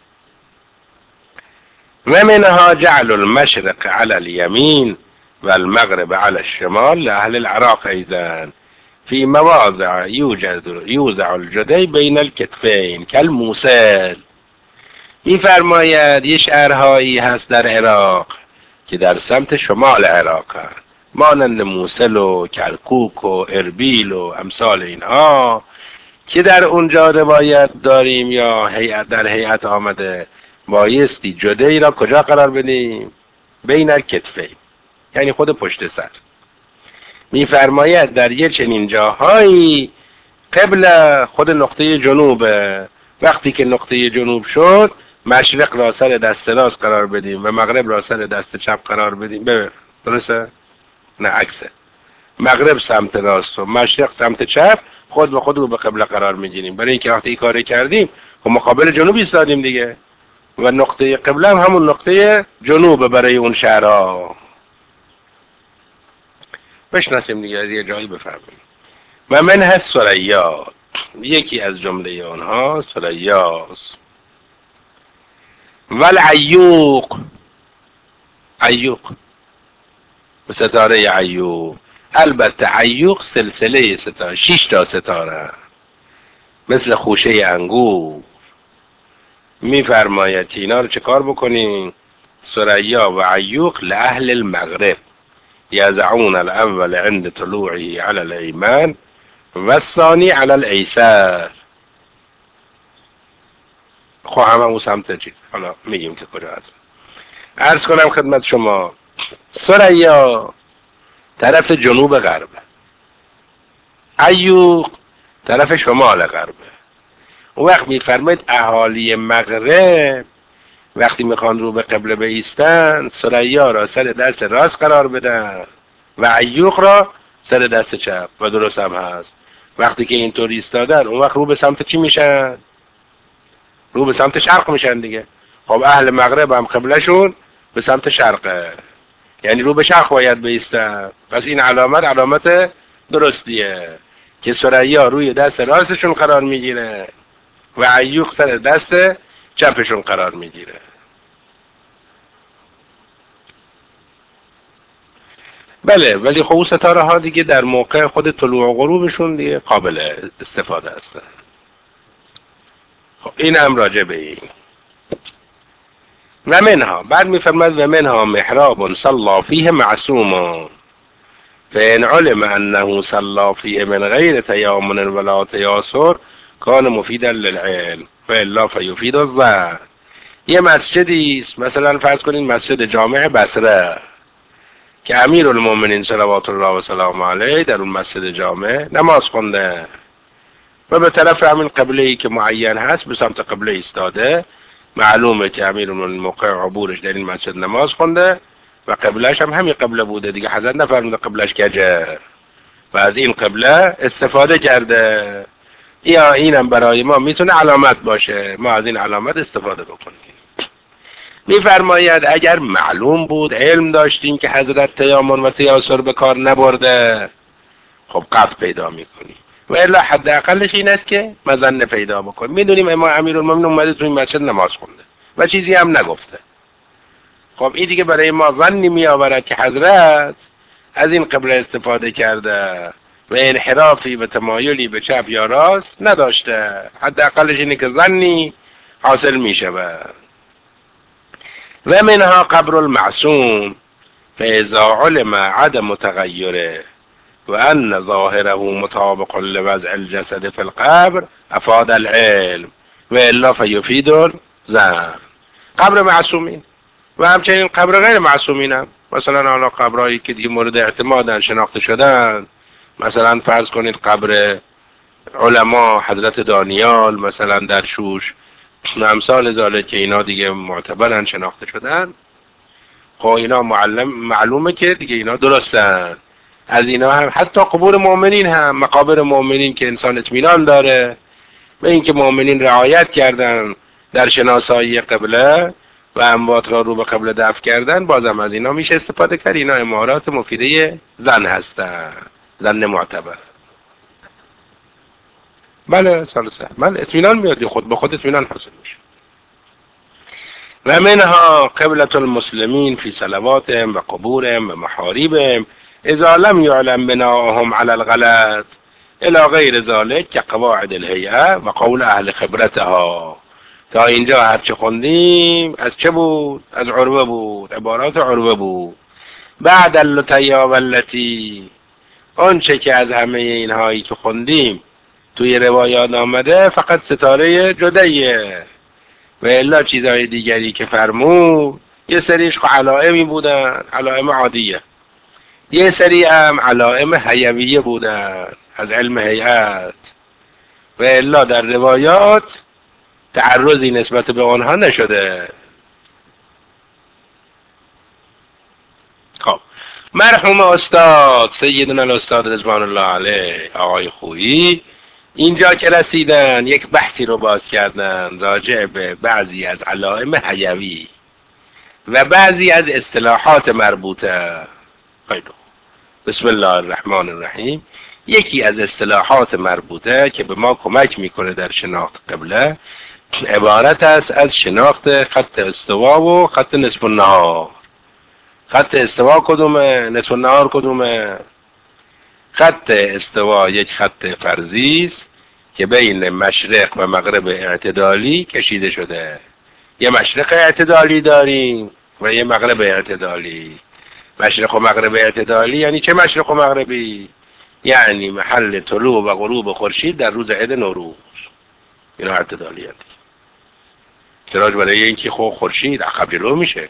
Speaker 1: و منها جعل المشرق على اليمين والمغرب على الشمال لأهل العراق أيضا في مواضع يوجد يوزع الجدي بين الكتفين كالموصل. میفرماید یه شهرهایی هست در عراق که در سمت شمال عراق هست، مانند موصل و کرکوک و اربیل و امثال اینها، که در اونجا روایت داریم یا هیئت در هیئت آمده بایستی جدی را کجا قرار بدیم؟ بین الکتفین، یعنی خود پشت سر. میفرماید در یه چنین جاهایی قبل خود نقطه جنوبه، وقتی که نقطه جنوب شد مشرق را سر دست راست قرار بدیم و مغرب را سر دست چپ قرار بدیم. ببین درسته؟ نه عکسه، مغرب سمت راست و مشرق سمت چپ، خود به خود رو به قبله قرار میگیریم. برای اینکه وقتی این کاری کردیم خب مقابل جنوب ایستادیم دیگه و نقطه قبله هم همون نقطه جنوب برای اون شهرها. بشناسیم دیگه، از یه جایی بفهمیم. و من هست ثریا، یکی از جمله آنها ثریاست. ول عیوق، عیوق ستاره عیوق. البته عیوق سلسله ستاره، شش تا ستاره مثل خوشه انگور. میفرماید که اینا رو چه کار بکنین؟ ثریا و عیوق لأهل المغرب یزعون الاول عند طلوعه على الایمن و الثانی على الایسر. خب همه اون سمت چیز، حالا میگیم که کجا هست. عرض کنم خدمت شما ثریا طرف جنوب غربه، ایوق طرف شمال غربه. اون وقت میفرماید اهالی مغرب وقتی میخوان رو به قبله بایستن، ثریا را سر دست راست قرار بدن و ایوق را سر دست چپ. و درست هم هست. وقتی که اینطور ایستادن اون وقت رو به سمت چی میشن؟ رو به سمت شرق میشن دیگه. خب اهل مغرب هم قبلشون به سمت شرقه، یعنی رو به شرق باید بایستن. پس این علامت علامت درستیه که ثریا روی دست راستشون قرار میگیره و ایوق سر دست چپشون قرار میگیره. بله، ولی خب ستاره ها دیگه در موقع خود طلوع و غروبشون دیگه قابل استفاده هستن. خب این هم راجع به این. و منها، بعد میفرماد و منها محراب صلى فيه معصوم فإن علم أنه صلى فيه من غير تيامن ولا تياسر كان مفيدا للعلم فإلا فيفيد الظن. یه مسجدی است، مثلا فرض کنید مسجد جامع بصره که امیر المؤمنین صلوات الله و سلام علیه در اون مسجد جامع نماز خونده و به طرف همین قبله ای که معین هست به سمت قبله ایستاده. معلومه که امیر المؤمنین موقع عبورش در این مسجد نماز خونده و قبلش هم همین قبله بوده دیگه. حضرت نفرموده قبلش کجه و از این قبله استفاده کرده. یا اینم برای ما میتونه علامت باشه، ما از این علامت استفاده بکنیم. میفرماید اگر معلوم بود، علم داشتین که حضرت تیامن و تیاسر به کار نبرده، خب قطع پیدا میکنی. و الا حداقلش این است که مظنه پیدا بکن. میدونیم اما امیرالمومنین اومده تو این مسجد نماز خونده و چیزی هم نگفته. خب این دیگه برای ما ظنی میآورد که حضرت از این قبله استفاده کرده و انحرافی و تمایلی به چپ یا راست نداشته. حداقلش اینه که ظنی حاصل میشود. و منها قبر المعصوم فاذا علم عدم تغیره و ان ظاهره مطابق لوضع الجسد في القبر افاد العلم و الا فیفید الظن. قبر معصومین و همچنین قبر غیر معصومین هم، مثلا حالا قبرهایی که دیگه مورد اعتمادن، شناخته شدن، مثلا فرض کنید قبر علما حضرت دانیال مثلا در شوش و امثال ذالک که اینا دیگه معتبرن، شناخته شدن. خب اینا معلم معلومه که دیگه اینا درستن. از اینا هم حتی قبور مؤمنین هم، مقابر مؤمنین که انسان اطمینان داره به اینکه مؤمنین رعایت کردن در شناسایی قبله و اموات را رو به قبله دفن کردن، بازم از اینا میشه استفاده کرد. اینا امارات مفیده ظن هستن، ظن معتبر. بله سالسه، بله اطمینان میاد، خود به خود اطمینان حاصل میشه. و منها قبلة المسلمین فی صلواتهم و قبورهم و محاربهم اذا لم يعلم بناءهم على الغلط الى غیر ذلك كقواعد الهیئه و قول اهل خبرتها. تا اینجا هرچه خوندیم از چه بود؟ از عروه بود، عبارات عروه بود. بعد اللتیا والتی، اون چه که از همه اینهایی که خوندیم توی روایات آمده فقط ستاره جدیه و الا چیزهای دیگری که فرمود یه سریش علائمی بودن، علائم عادیه، یه سری هم علائم حیویه بودن از علم هیئت و الا در روایات تعرضی نسبت به آنها نشده. خب مرحوم استاد سیدنا الاستاد رضوان الله علیه آقای خویی اینجا که رسیدن یک بحثی رو باز کردن راجع به بعضی از علائم حیوی و بعضی از اصطلاحات مربوطه. خیلی بسم الله الرحمن الرحیم. یکی از اصطلاحات مربوطه که به ما کمک میکنه در شناخت قبله عبارت است از شناخت خط استوا و خط نصف النهار. خط استوا کدومه؟ نصف النهار کدومه؟ خط استوا یک خط فرضی است که بین مشرق و مغرب اعتدالی کشیده شده. یه مشرق اعتدالی داریم و یه مغرب اعتدالی. مشرق و مغرب اعتدالی یعنی چه مشرق و مغربی؟ یعنی محل طلوع و غروب خورشید در روز عید نوروز. اینا اعتدالی هست. احتراج برای اینکه خب خورشید عقب جلو میشه،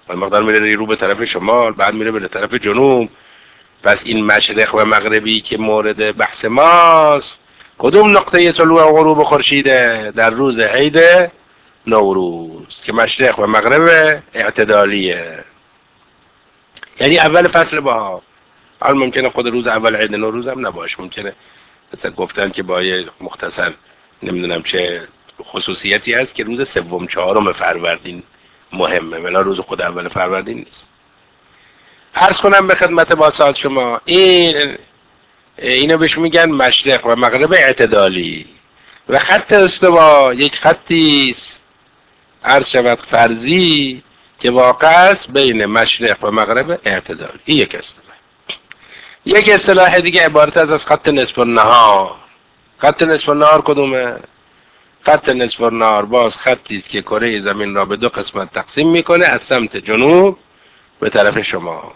Speaker 1: مقدار میره رو به طرف شمال، بعد میره به طرف جنوب. پس این مشرق و مغربی که مورد بحث ماست، کدوم نقطه طلوع و غروب خورشیده؟ در روز عید نوروز که مشرق و مغرب اعتدالیه، یعنی اول فصل بهار. حال ممکنه خود روز اول عید نوروز هم نباشه، ممکنه مثلا گفتن که با یه مختصر نمیدونم چه خصوصیتی هست که روز سوم چهارم فروردین مهمه، ولی روز خود اول فروردین نیست. عرض کنم به خدمت با سال شما، این اینو بهش میگن مشرق و مغرب اعتدالی. و خط استوا یک خطی است عرض شود فرضی که واقع است بین مشرق و مغرب اعتدالی. این یک اصطلاح. یک اصطلاح دیگه عبارت است از خط نصف النهار. خط نصف النهار کدومه؟ خط نصف النهار باز خطی است که کره زمین را به دو قسمت تقسیم میکنه از سمت جنوب به طرف شمال.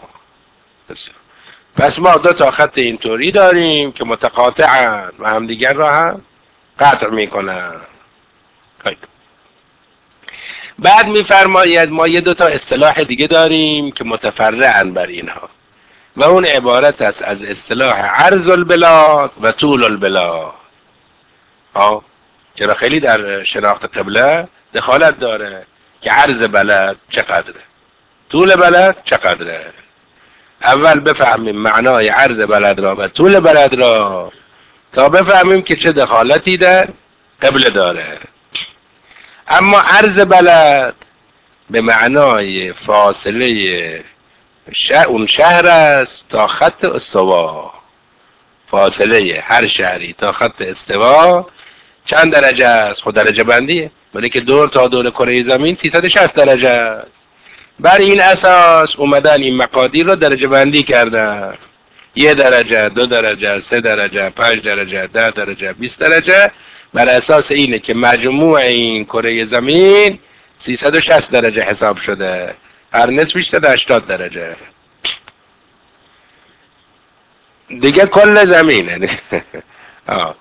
Speaker 1: پس ما دو تا خط اینطوری داریم که متقاطعن و همدیگر را هم قطع میکنن. بعد میفرماید ما یه دو تا اصطلاح دیگه داریم که متفرعن بر اینها و اون عبارت است از اصطلاح عرض البلاد و طول البلاد. ها چرا خیلی در شناخت قبله دخالت داره که عرض بلد چقدره، طول بلد چقدره. اول بفهمیم معنای عرض بلد را و طول بلد را تا بفهمیم که چه دخالتی در قبله داره. اما عرض بلد به معنای فاصله شه اون شهر است تا خط استوا. فاصله هر شهری تا خط استوا چند درجه است؟ خود درجه بندیه، ولی که دور تا دور کره زمین سیصد و شصت درجه است. بر این اساس اومدن این مقادیر رو درجه بندی کردن. یه درجه، دو درجه، سه درجه، پنج درجه، ده درجه، بیست درجه. بر اساس اینه که مجموع این کره زمین سیصد و شصت درجه حساب شده. هر نصفش صد و هشتاد درجه. دیگه کل زمینه. آه.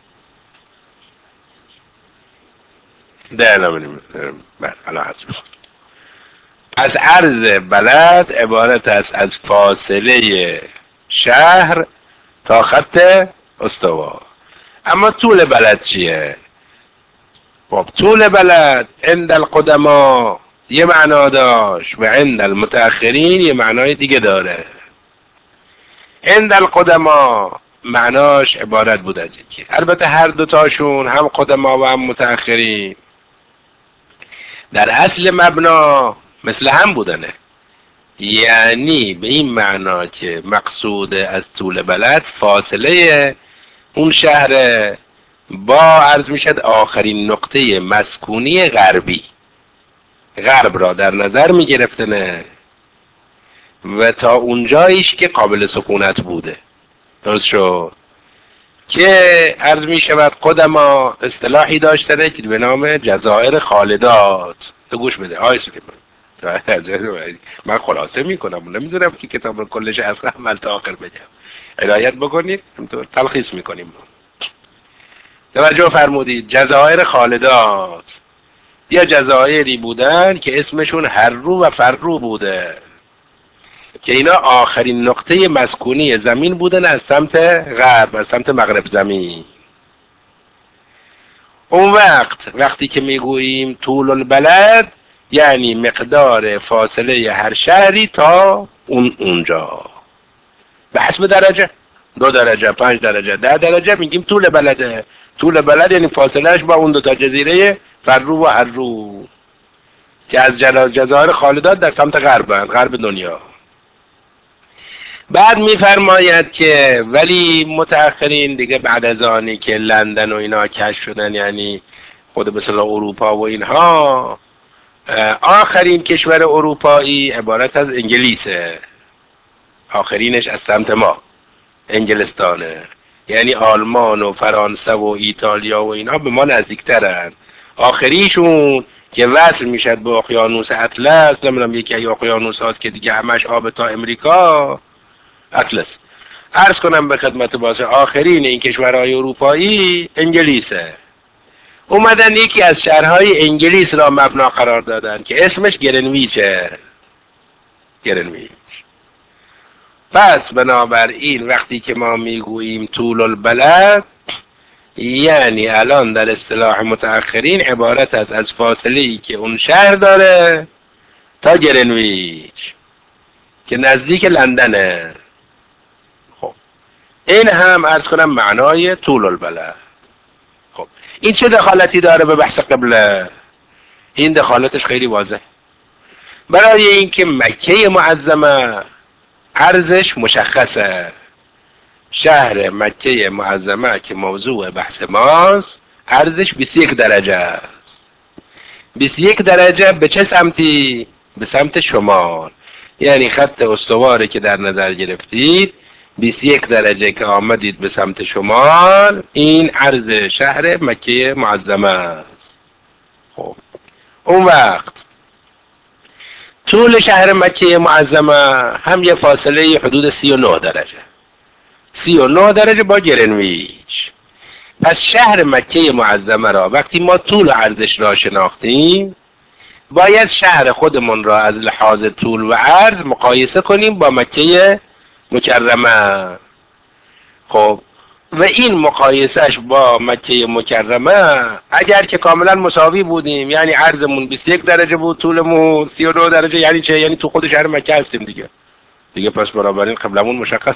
Speaker 1: ده نمونیم. بله، حالا حسب. از عرض بلد عبارت است از فاصله شهر تا خط استوا. اما طول بلد چیه؟ خب طول بلد عند القدما یه معنا داشت و عند المتأخرین یه معنای دیگه داره. عند القدما معناش عبارت بود از اینکه البته هر دوتاشون هم قدما و هم متأخرین در اصل مبنا مثل هم بودنه، یعنی به این معنا که مقصود از طول بلد فاصله اون شهر با عرض میشد آخرین نقطه مسکونی غربی، غرب را در نظر میگرفتنه و تا اونجاییش که قابل سکونت بوده. درست شد که عرض می شود قدما اصطلاحی داشتنه که به نام جزایر خالدات. تو گوش بده آی سلیمان، من خلاصه میکنم، نمیدونم که کتاب رو کلش از اول تا آخر بگم، عنایت بکنید همطور تلخیص میکنیم. توجه فرمودید جزایر خالدات یا جزایری بودن که اسمشون هررو و فررو بوده که اینا آخرین نقطه مسکونی زمین بودن از سمت غرب، از سمت مغرب زمین. اون وقت وقتی که میگوییم طول البلد یعنی مقدار فاصله هر شهری تا اون اونجا به حسب درجه، دو درجه، پنج درجه، ده درجه میگیم طول بلده. طول بلد یعنی فاصلهش با اون دو تا جزیره فررو و هررو که از جزایر خالدات در سمت غربند، غرب دنیا. بعد میفرماید که ولی متأخرین دیگه بعد از آنی که لندن و اینا کشف شدن، یعنی خود به اصطلاح اروپا و اینها، آخرین کشور اروپایی عبارت از انگلیسه، آخرینش از سمت ما انگلستانه، یعنی آلمان و فرانسه و ایتالیا و اینها به ما نزدیکترن. آخریشون که وصل میشد به اقیانوس اطلس، نمیدونم یکی از اقیانوس هاست که دیگه همش آب تا امریکا، اطلس. عرض کنم به خدمت باشه آخرین این کشورهای اروپایی انگلیسه. اومدن یکی از شهرهای انگلیس را مبنا قرار دادن که اسمش گرینویچه. گرینویچ. پس بنابراین وقتی که ما میگوییم طول البلد، یعنی الان در اصطلاح متأخرین عبارت است از فاصله‌ای که اون شهر داره تا گرینویچ که نزدیک لندنه. خب این هم عرض کنم معنای طول البلد. خب این چه دخالتی داره به بحث قبله؟ این دخالتش خیلی واضح. برای اینکه مکه معظمه عرضش مشخصه. شهر مکه معظمه که موضوع بحث ماست عرضش بیست و یک درجه است. بیست و یک درجه به چه سمتی؟ به سمت شمال. یعنی خط استواری که در نظر گرفتید بیست و یک درجه که آمدید به سمت شمال، این عرض شهر مکه معظمه است. خب اون وقت طول شهر مکه معظمه هم یه فاصله حدود سی و نه درجه، سی و نه درجه با گرینویچ. پس شهر مکه معظمه را وقتی ما طول و عرضش را شناختیم، باید شهر خودمون را از لحاظ طول و عرض مقایسه کنیم با مکه مکرمه. خب و این مقایسهش با مکه مکرمه اگر که کاملا مساوی بودیم، یعنی عرضمون بیست و یک درجه بود، طولمون سی و نه درجه، یعنی چه؟ یعنی تو خود شهر مکه هستیم دیگه دیگه پس بنابراین قبلمون مشخص.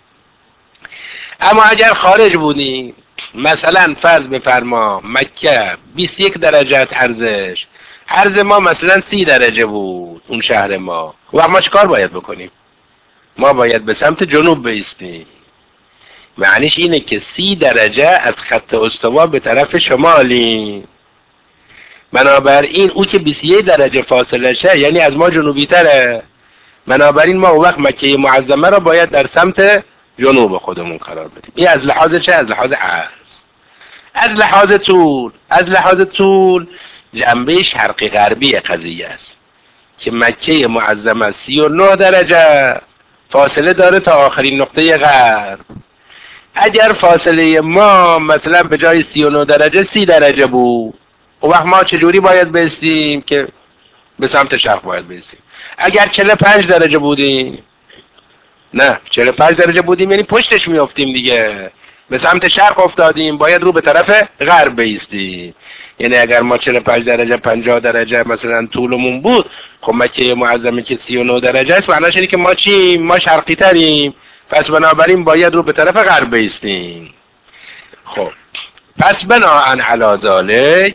Speaker 1: اما اگر خارج بودیم، مثلا فرض بفرما مکه بیست و یک درجه است عرضش، عرض ما مثلا سی درجه بود اون شهر ما، و ما چیکار باید بکنیم؟ ما باید به سمت جنوب بایستیم. معنیش اینه که سی درجه از خط استوا به طرف شمالی. بنابراین او که بیست و یک درجه فاصله شه یعنی از ما جنوبی تره. بنابراین ما اون وقت مکه معظمه را باید در سمت جنوب خودمون قرار بدیم. این از لحاظ چه؟ از لحاظ عرض. از لحاظ طول، از لحاظ طول جنبه شرقی غربی قضیه است که مکه معظمه سی و نه درجه فاصله داره تا آخرین نقطه غرب. اگر فاصله ما مثلا به جای سی و نه درجه سی درجه بود، اون وقت ما چجوری باید بایستیم؟ که به سمت شرق باید بایستیم. اگر چهل و پنج درجه بودیم، نه چهل و پنج درجه بودیم یعنی پشتش میافتیم دیگه، به سمت شرق افتادیم، باید رو به طرف غرب بایستیم. یعنی اگر ما چهل و پنج درجه پنجاه درجه مثلا طولمون بود، خب مکه معظمه که سی و نه درجه است، معناش اینه که ما چی؟ ما شرقی تریم، پس بنابراین باید رو به طرف غرب بایستیم. خب پس بناهن علی ذالک،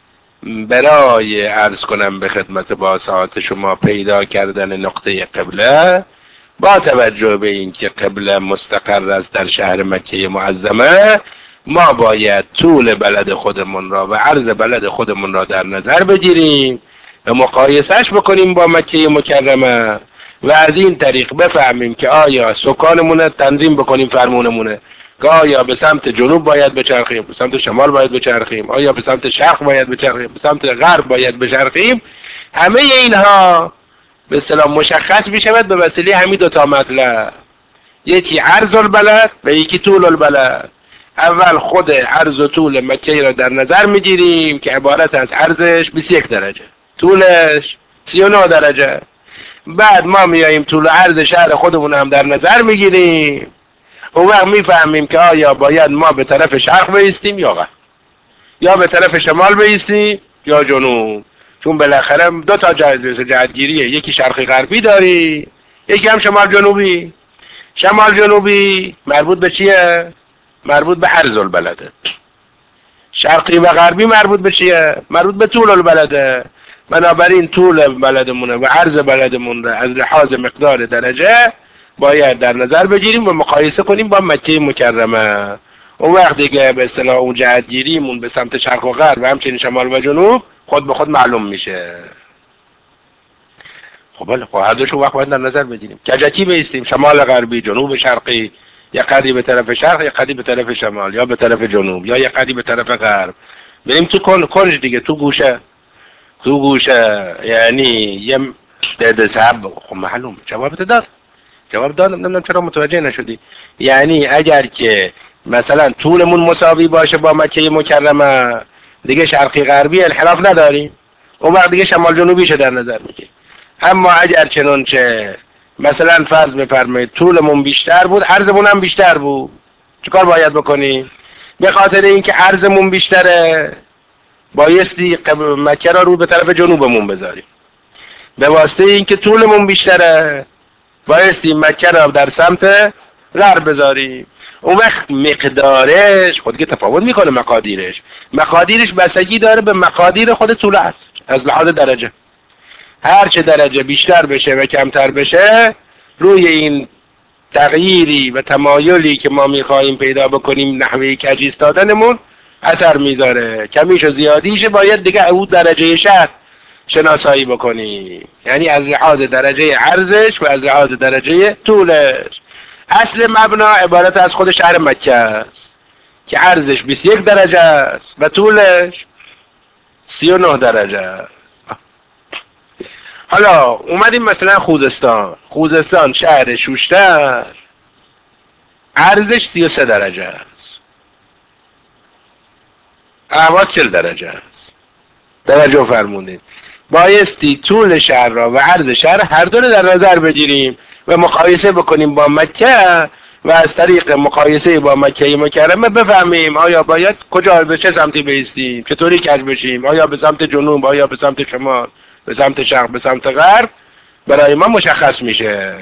Speaker 1: برای عرض کنم به خدمت با ساعت شما پیدا کردن نقطه قبله، با توجه به اینکه قبله مستقر است در شهر مکه معظمه، ما باید طول بلد خودمون را و عرض بلد خودمون را در نظر بگیریم و مقایسهش بکنیم با مکه مکرمه و از این طریق بفهمیم که آیا سکانمونه تنظیم بکنیم فرمونمونه که آیا به سمت جنوب باید بچرخیم، به سمت شمال باید بچرخیم، آیا به سمت شرق باید بچرخیم، به سمت غرب باید بچرخیم. همه اینها به اصطلاح مشخص می شود به وسیله همین دو تا مطلب، یکی عرض البلد و یکی طول البلد. اول خود عرض و طول مکه را در نظر می گیریم که عبارت از عرضش بیست و یک درجه، طولش سی و نه درجه. بعد ما میاییم طول عرض شهر خودمون هم در نظر می گیریم. اون وقت میفهمیم که آیا باید ما به طرف شرق بایستیم یا غرب، یا به طرف شمال بایستیم یا جنوب، چون بالاخره دو تا جهتگیریه، یکی شرقی غربی داری، یکی هم شمال جنوبی. شمال جنوبی مربوط به چیه؟ مربوط به عرض البلده. شرقی و غربی مربوط به چیه؟ مربوط به طول البلده. بنابراین طول بلدمونه و عرض بلدمون را از لحاظ مقدار درجه باید در نظر بگیریم و مقایسه کنیم با مکه مکرمه. اون وقت دیگه به اصطلاح اون جهتگیریمون به سمت شرق و غرب و همچنین شمال و جنوب خود به خود معلوم میشه. خب بله، خب هر دوشو وقت باید در نظر بگیریم. کجکی بیستیم، شمال غربی، جنوب شرقی، یا قدی به طرف شرق یا قدی به طرف شمال، یا به طرف جنوب، یا یا قدی به طرف غرب. بریم تو کن کنج دیگه، تو گوشه تو گوشه یعنی یه ده صاحب. خب معلوم جواب داد جواب دادم نمیدونم چرا متوجه نشدی. یعنی اگر که مثلا طولمون مساوی باشه با مکه مکرمه، دیگه شرقی غربی انحراف نداریم، اون وقت دیگه شمال جنوبیشو در نظر میگیریم. اما اگر چنانچه مثلا فرض بفرمایید طولمون بیشتر بود عرضمون هم بیشتر بود، چیکار باید بکنیم؟ به خاطر اینکه عرضمون بیشتره بایستی مکه را رو به طرف جنوبمون بذاریم، به واسطه اینکه طولمون بیشتره بایستی مکه را در سمت غرب بذاریم. اون وقت مقدارش خود که تفاوت میکنه، مقادیرش مقادیرش بستگی داره به مقادیر خود طول است از لحاظ درجه. هر چه درجه بیشتر بشه و کمتر بشه روی این تغییری و تمایلی که ما میخواییم پیدا بکنیم نحوه کج ایستادنمون اثر میذاره. کمیش و زیادیش باید دیگه او درجه شهر شناسایی بکنیم، یعنی از لحاظ درجه عرضش و از لحاظ درجه طولش. اصل مبنا عبارت از خود شهر مکه است که عرضش بیست و یک درجه است و طولش سی و نه درجه است. حالا اومدیم مثلا خوزستان، خوزستان شهر شوشتر عرضش سی و سه درجه است، احواز چهل درجه است. توجه فرمودید، بایستی طول شهر را و عرض شهر هر دو در نظر بگیریم و مقایسه بکنیم با مکه و از طریق مقایسه با مکه مکرمه بفهمیم آیا باید کجا به چه سمتی بایستیم، چطوری کج بشیم، آیا به سمت جنوب، آیا به سمت شمال، به سمت شرق، به سمت غرب، برای ما مشخص میشه.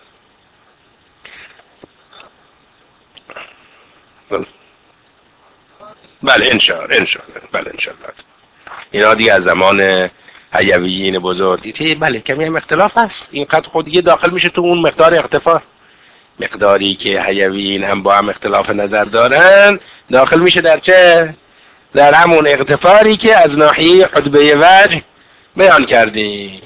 Speaker 1: بله انشاءالله انشاءالله بله انشاءالله. اینا دیگه از زمان حیویین بزرگ دیدی. بله کمی هم اختلاف هست، اینقدر خود دیگه داخل میشه تو اون مقدار اختفا، مقداری که حیویین هم با هم اختلاف نظر دارن داخل میشه در چه؟ در همون اختفاری که از ناحیه حدبه وجه بیان کردیم.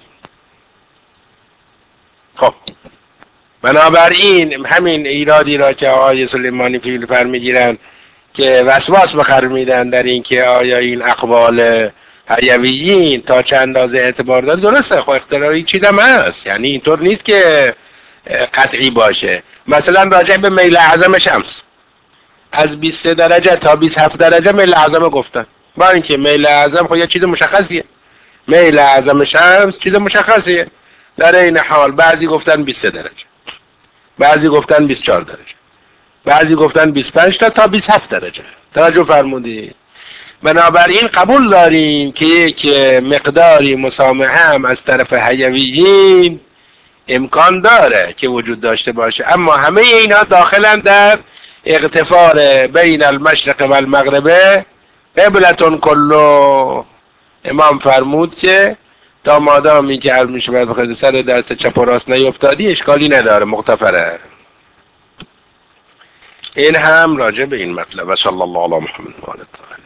Speaker 1: خب بنابراین همین ایرادی را که آقای سلیمانی فیل فر میگیرن که وسواس بخر میدن در این که آیا این اقوال حیویین تا چند اندازه اعتبار داره، درسته خب اختلافی چیزم هست، یعنی اینطور نیست که قطعی باشه. مثلا راجع به میل اعظم شمس از بیست و سه درجه تا بیست و هفت درجه میل اعظم گفتن، با اینکه میل اعظم خب یه چیز مشخصیه، میل اعظم شمس چیز مشخصیه. در این حال بعضی گفتن بیست و سه درجه، بعضی گفتن بیست و چهار درجه، بعضی گفتن بیست و پنج تا تا بیست و هفت درجه. توجه فرمودید. بنابراین قبول داریم که یک مقداری مسامحه هم از طرف حیویین امکان داره که وجود داشته باشه، اما همه اینا داخلن در اغتفار بین المشرق و المغرب قبلتون کلو. امام فرمود که تا مادامی که عرض میشه باید سر دست چپ و راست نیفتادی اشکالی نداره، مغتفره. این هم راجع به این مطلب. و صلی الله علی محمد و آله.